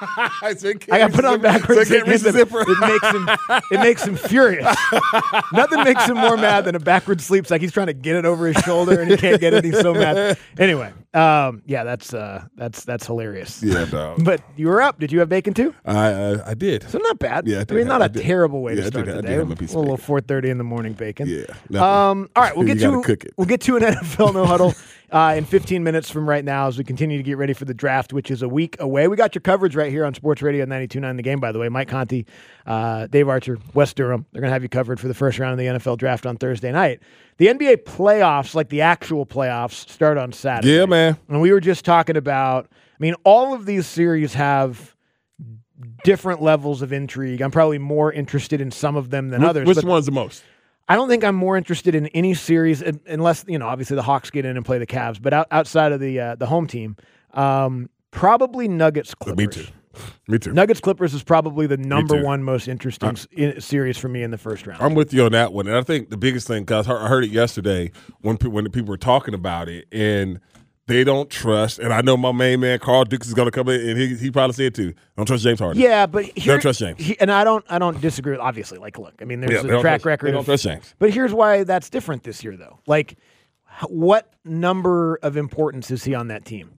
So I got put on backwards. So it can't reach the zipper. It makes him. It makes him furious. Nothing makes him more mad than a backwards sleep sack. He's trying to get it over his shoulder and he can't get it. He's so mad. Anyway, um, yeah, that's uh, that's that's hilarious. Yeah, dog. But you were up. Did you have bacon too? I uh, I did. So not bad. Yeah, I, I, did mean, not have- a I did. terrible way Yeah, to I start did- I the did day. have a piece a of little four thirty in the morning bacon. Yeah. Um. All right, we'll get You gotta to cook it. We'll get to an N F L no huddle uh, in fifteen minutes from right now as we continue to get ready for the draft, which is a week away. We got your coverage right here on Sports Radio ninety-two point nine The Game. By the way, Mike Conti, uh, Dave Archer, Wes Durham. They're going to have you covered for the first round of the N F L draft on Thursday night. The N B A playoffs, like the actual playoffs, start on Saturday. Yeah, man. And we were just talking about. I mean, all of these series have different levels of intrigue. I'm probably more interested in some of them than Which, others. which but one's the most? I don't think I'm more interested in any series un- unless, you know, obviously the Hawks get in and play the Cavs. But out, outside of the uh, the home team, um, probably Nuggets Clippers. Me too. Me too. Nuggets Clippers is probably the number too. one most interesting Uh, s- in, series for me in the first round. I'm with you on that one, and I think the biggest thing because I heard it yesterday when pe- when the people were talking about it, and they don't trust. And I know my main man Carl Dukes is going to come in, and he he probably said too. Don't trust James Harden. Yeah, but here, don't trust James. he- and I don't, I don't disagree. with Obviously, like, look, I mean, Yeah, there's they a don't track trust- record. they don't of, trust James. But here's why that's different this year, though. Like, h- what number of importance is he on that team?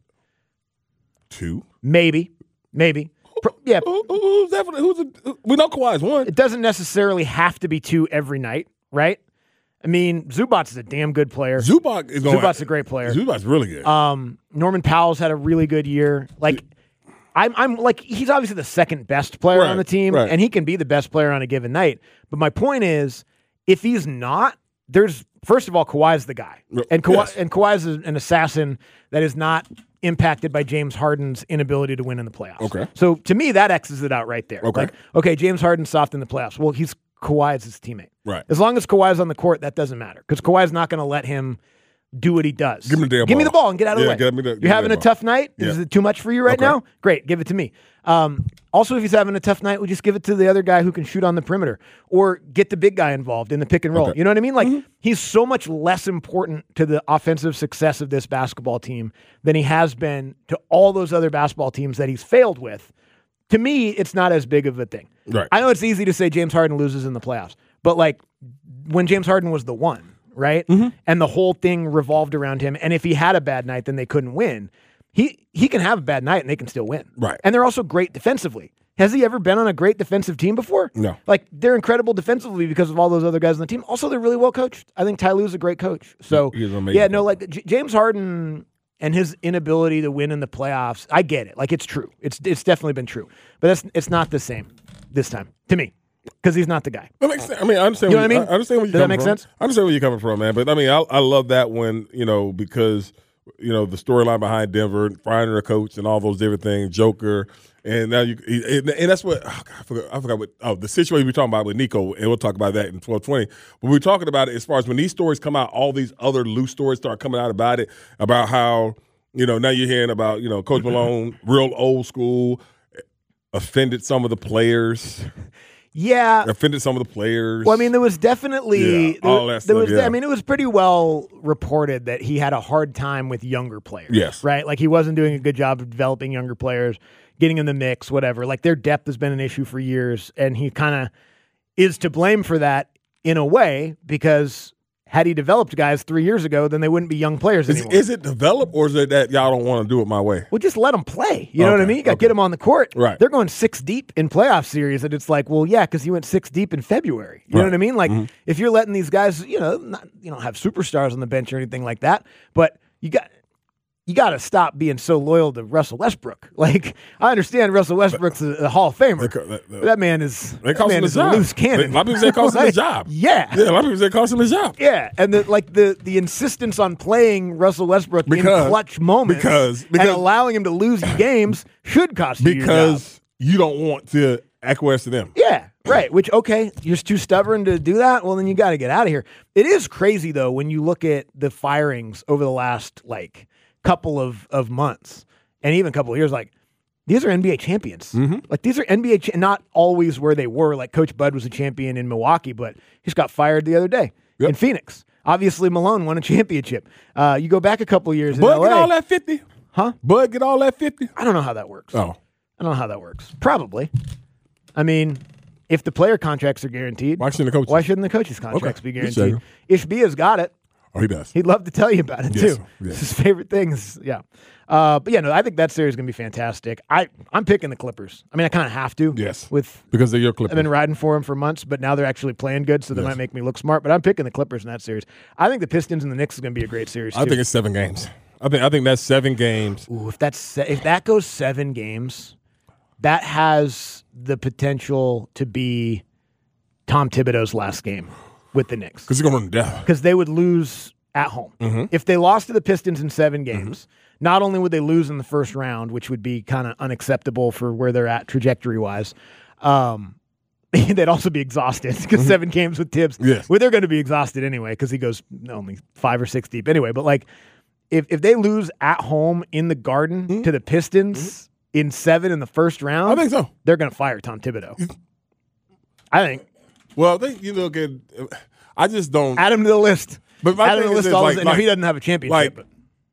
Two, maybe, maybe. Pro- yeah, Who, who- who's definitely who's a, we know Kawhi's one. It doesn't necessarily have to be two every night, right? I mean, Zubac's a damn good player. Zubac is going. Zubac's a great player. Zubac's really good. Um, Norman Powell's had a really good year. Like, I'm, I'm like, he's obviously the second best player Right, on the team, right. and he can be the best player on a given night. But my point is, if he's not, there's first of all, Kawhi's the guy, and Kawhi, Yes. and Kawhi's an assassin that is not impacted by James Harden's inability to win in the playoffs. Okay. So to me, that X's it out right there. Okay. Like, okay, James Harden's soft in the playoffs. Well, he's Kawhi's his teammate. Right. As long as Kawhi's on the court, that doesn't matter because Kawhi's not going to let him do what he does. Give me the damn Give me ball. the ball and get out of Yeah, the way. give me the- give me You're having the a ball. tough night? Is Yeah. it too much for you right Okay. now? Great, give it to me. Um, also, if he's having a tough night, we'll just give it to the other guy who can shoot on the perimeter or get the big guy involved in the pick and roll. Okay. You know what I mean? Like, he's so much less important to the offensive success of this basketball team than he has been to all those other basketball teams that he's failed with. To me, it's not as big of a thing. Right. I know it's easy to say James Harden loses in the playoffs, but like when James Harden was the one, right? Mm-hmm. And the whole thing revolved around him. And if he had a bad night, then they couldn't win. He he can have a bad night and they can still win. Right. And they're also great defensively. Has he ever been on a great defensive team before? No. Like, they're incredible defensively because of all those other guys on the team. Also, they're really well coached. I think Ty Lue's a great coach. So, He's an amazing yeah, no, like J- James Harden and his inability to win in the playoffs, I get it. Like, it's true. It's it's definitely been true. But it's, it's not the same this time, to me, because he's not the guy. That makes sense. I mean, I understand. You know where what I mean? I understand where you're Does that coming make from. sense? I understand where you're coming from, man. But I mean, I, I love that one, you know, because you know the storyline behind Denver, firing a coach, and all those different things, Joker, and now you, and, and that's what oh God, I forgot. I forgot what oh the situation we were talking about with Nico, and we'll talk about that in twelve twenty. But we were talking about it as far as when these stories come out, all these other loose stories start coming out about it, about how you know now you're hearing about you know Coach Malone, real old school, offended some of the players. Yeah. Offended some of the players. Well, I mean, there was definitely Yeah, all there, that there stuff, was. yeah. I mean, it was pretty well reported that he had a hard time with younger players. Yes. right. Like he wasn't doing a good job of developing younger players. getting in the mix, whatever. Like their depth has been an issue for years, and he kind of is to blame for that in a way because had he developed guys three years ago, then they wouldn't be young players Is, anymore. is it developed or is it that y'all don't want to do it my way? Well, just let them play. You know Okay, what I mean? You got to okay. get them on the court. Right. They're going six deep in playoff series, and it's like, well, yeah, because you went six deep in February. You know Right. what I mean? Like, Mhm. if you're letting these guys, you know, not, you don't have superstars on the bench or anything like that, but you got you got to stop being so loyal to Russell Westbrook. Like, I understand Russell Westbrook's a, a Hall of Famer. But that man is They that cost man him a is job. a loose cannon. A lot of people say it cost him a Like, job. Yeah. Yeah, a lot of people say it cost him a job. Yeah, and the like the the insistence on playing Russell Westbrook Because- in clutch moments because- and because- allowing him to lose you games should cost you your job. Because you don't want to acquiesce to them. Yeah, right. Which, okay, you're too stubborn to do that. Well, then you got to get out of here. It is crazy, though, when you look at the firings over the last, like, couple of, of months and even a couple of years. Like, these are N B A champions. Mm-hmm. Like, these are N B A, cha- not always where they were. Like, Coach Bud was a champion in Milwaukee, but he just got fired the other day in Phoenix. Obviously, Malone won a championship. Uh, you go back a couple of years in Bud L A. get all that fifty? Huh? Bud get all that fifty? I don't know how that works. Oh. I don't know how that works. Probably. I mean, if the player contracts are guaranteed, why shouldn't the coaches? Why shouldn't the coaches' contracts Okay. be Just guaranteed? Ishbia's got it. Oh, he does. He'd love to tell you about it Yes, too. yes. It's his favorite things. Yeah. Uh, but yeah, no, I think that series is gonna be fantastic. I I'm picking the Clippers. I mean, I kind of have to. Yes. With Because they're your Clippers. I've been riding for them for months, but now they're actually playing good, so they Yes. might make me look smart. But I'm picking the Clippers in that series. I think the Pistons and the Knicks is gonna be a great series. I too. think it's seven games. I think I think that's seven games. Ooh, if that's se- if that goes seven games, that has the potential to be Tom Thibodeau's last game with the Knicks. Because he's going to run down. Because they would lose at home. Mm-hmm. If they lost to the Pistons in seven games, mm-hmm. not only would they lose in the first round, which would be kind of unacceptable for where they're at trajectory-wise, um, they'd also be exhausted because Mm-hmm. seven games with Tibbs. Yes. Well, they're going to be exhausted anyway because he goes only five or six deep anyway. But, like, if, if they lose at home in the Garden Mm-hmm. to the Pistons mm-hmm. in seven in the first round, I think so. They're going to fire Tom Thibodeau. I think. Well, they, you look at, I just don't. Add him to the list. But my Add him to thing the is, list. is All like, his- no, like, he doesn't have a championship. like, but.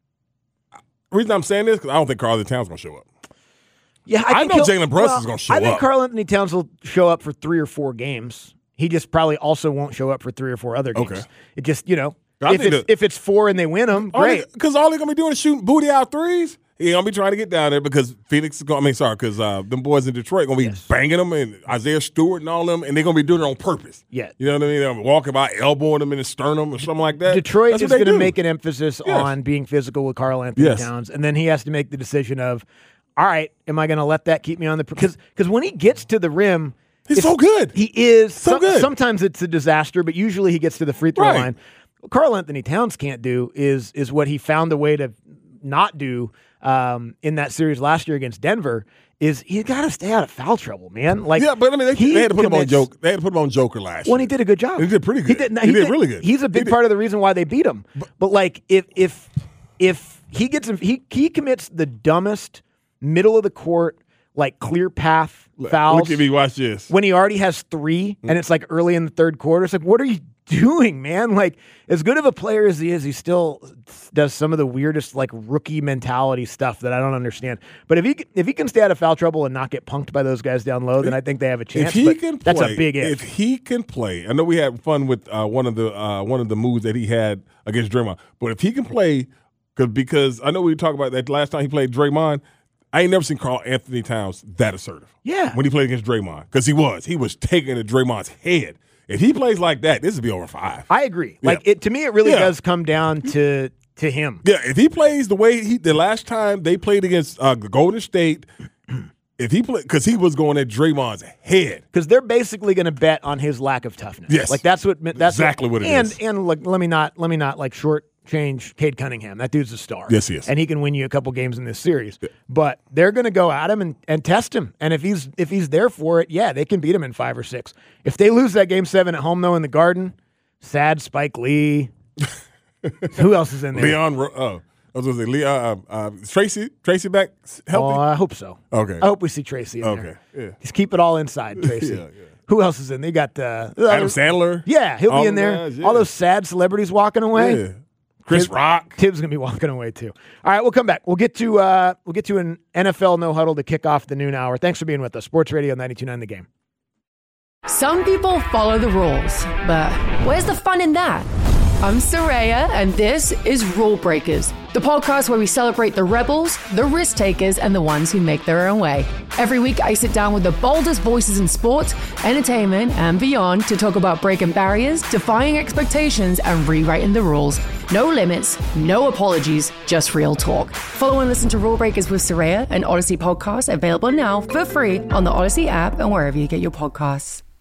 the reason I'm saying this because I don't think Karl Anthony Towns going to show up. Yeah, I, I, think know he'll- Jalen Brunson's well, going to show I think up. Karl Anthony Towns will show up for three or four games. He just probably also won't show up for three or four other games. Okay. It just, you know, I if think it's, that- if it's four and they win them, great. Because all they're going to be doing is shooting booty out threes. He ain't going to be trying to get down there because Phoenix is going to, I mean, sorry, because uh, them boys in Detroit going to be Yes. banging them and Isaiah Stewart and all them, and they're going to be doing it on purpose. Yeah. You know what I mean? They're walking by, elbowing them in the sternum or something like that. Detroit That's is what they going to do. make an emphasis Yes. on being physical with Karl Anthony Yes. Towns, and then he has to make the decision of, all right, am I going to let that keep me on the – because because when he gets to the rim – He's so good. He is. So Some- good. Sometimes it's a disaster, but usually he gets to the free throw Right. line. What Karl Anthony Towns can't do is is what he found a way to not do um, in that series last year against Denver. Is he's got to stay out of foul trouble, man. Like yeah, but I mean, they, he they had to put him on commits- Joker. They had to put him on Joker last Well, year. he did a good job. He did pretty good. He did. no, He did really good. He's a He big did. part of the reason why they beat him. But, but like, if if if he gets he he commits the dumbest middle of the court like clear path fouls. Look at me. Watch this. When he already has three and it's like early in the third quarter, it's like, what are you doing, man? Like, as good of a player as he is, he still does some of the weirdest like rookie mentality stuff that I don't understand. But if he if he can stay out of foul trouble and not get punked by those guys down low, then I think they have a chance. If he but can, play, that's a big if. If he can play, I know we had fun with uh, one of the uh, one of the moves that he had against Draymond. But if he can play, cause, because I know we talked about that last time he played Draymond. I ain't never seen Karl Anthony Towns that assertive. Yeah. When he played against Draymond. Because he was. He was taking it to Draymond's head. If he plays like that, this would be over five. I agree. Yeah. Like it to me, it really Yeah. does come down to to him. Yeah, if he plays the way he the last time they played against uh, Golden State, if he play because he was going at Draymond's head. Because they're basically going to bet on his lack of toughness. Yes. like that's what that's Exactly what it and, is. And look, let me not let me not like short change Cade Cunningham. That dude's a star. Yes, he is. and he can win you a couple games in this series. But they're going to go at him and, and test him. And if he's if he's there for it, yeah, they can beat him in five or six. If they lose that game seven at home though in the Garden, sad Spike Lee. Who else is in there? Leon, Ro- oh, I was going to say, Leon, uh, uh, Tracy, Tracy back healthy? Oh, I hope so. Okay. I hope we see Tracy in Okay, there. yeah. Just keep it all inside, Tracy. Yeah, yeah. Who else is in? They got uh, Adam Sandler. Yeah, he'll All be in them there. guys, yeah. All those sad celebrities walking away. Yeah. Chris Tib, Rock. Tibbs gonna be walking away too. All right, we'll come back. We'll get to uh, we'll get to an N F L no huddle to kick off the noon hour. Thanks for being with us. Sports Radio ninety-two point nine The Game. Some people follow the rules, but where's the fun in that? I'm Soraya, and this is Rule Breakers, the podcast where we celebrate the rebels, the risk takers, and the ones who make their own way. Every week, I sit down with the boldest voices in sports, entertainment, and beyond to talk about breaking barriers, defying expectations, and rewriting the rules. No limits, no apologies, just real talk. Follow and listen to Rule Breakers with Soraya, an Odyssey podcast available now for free on the Odyssey app and wherever you get your podcasts.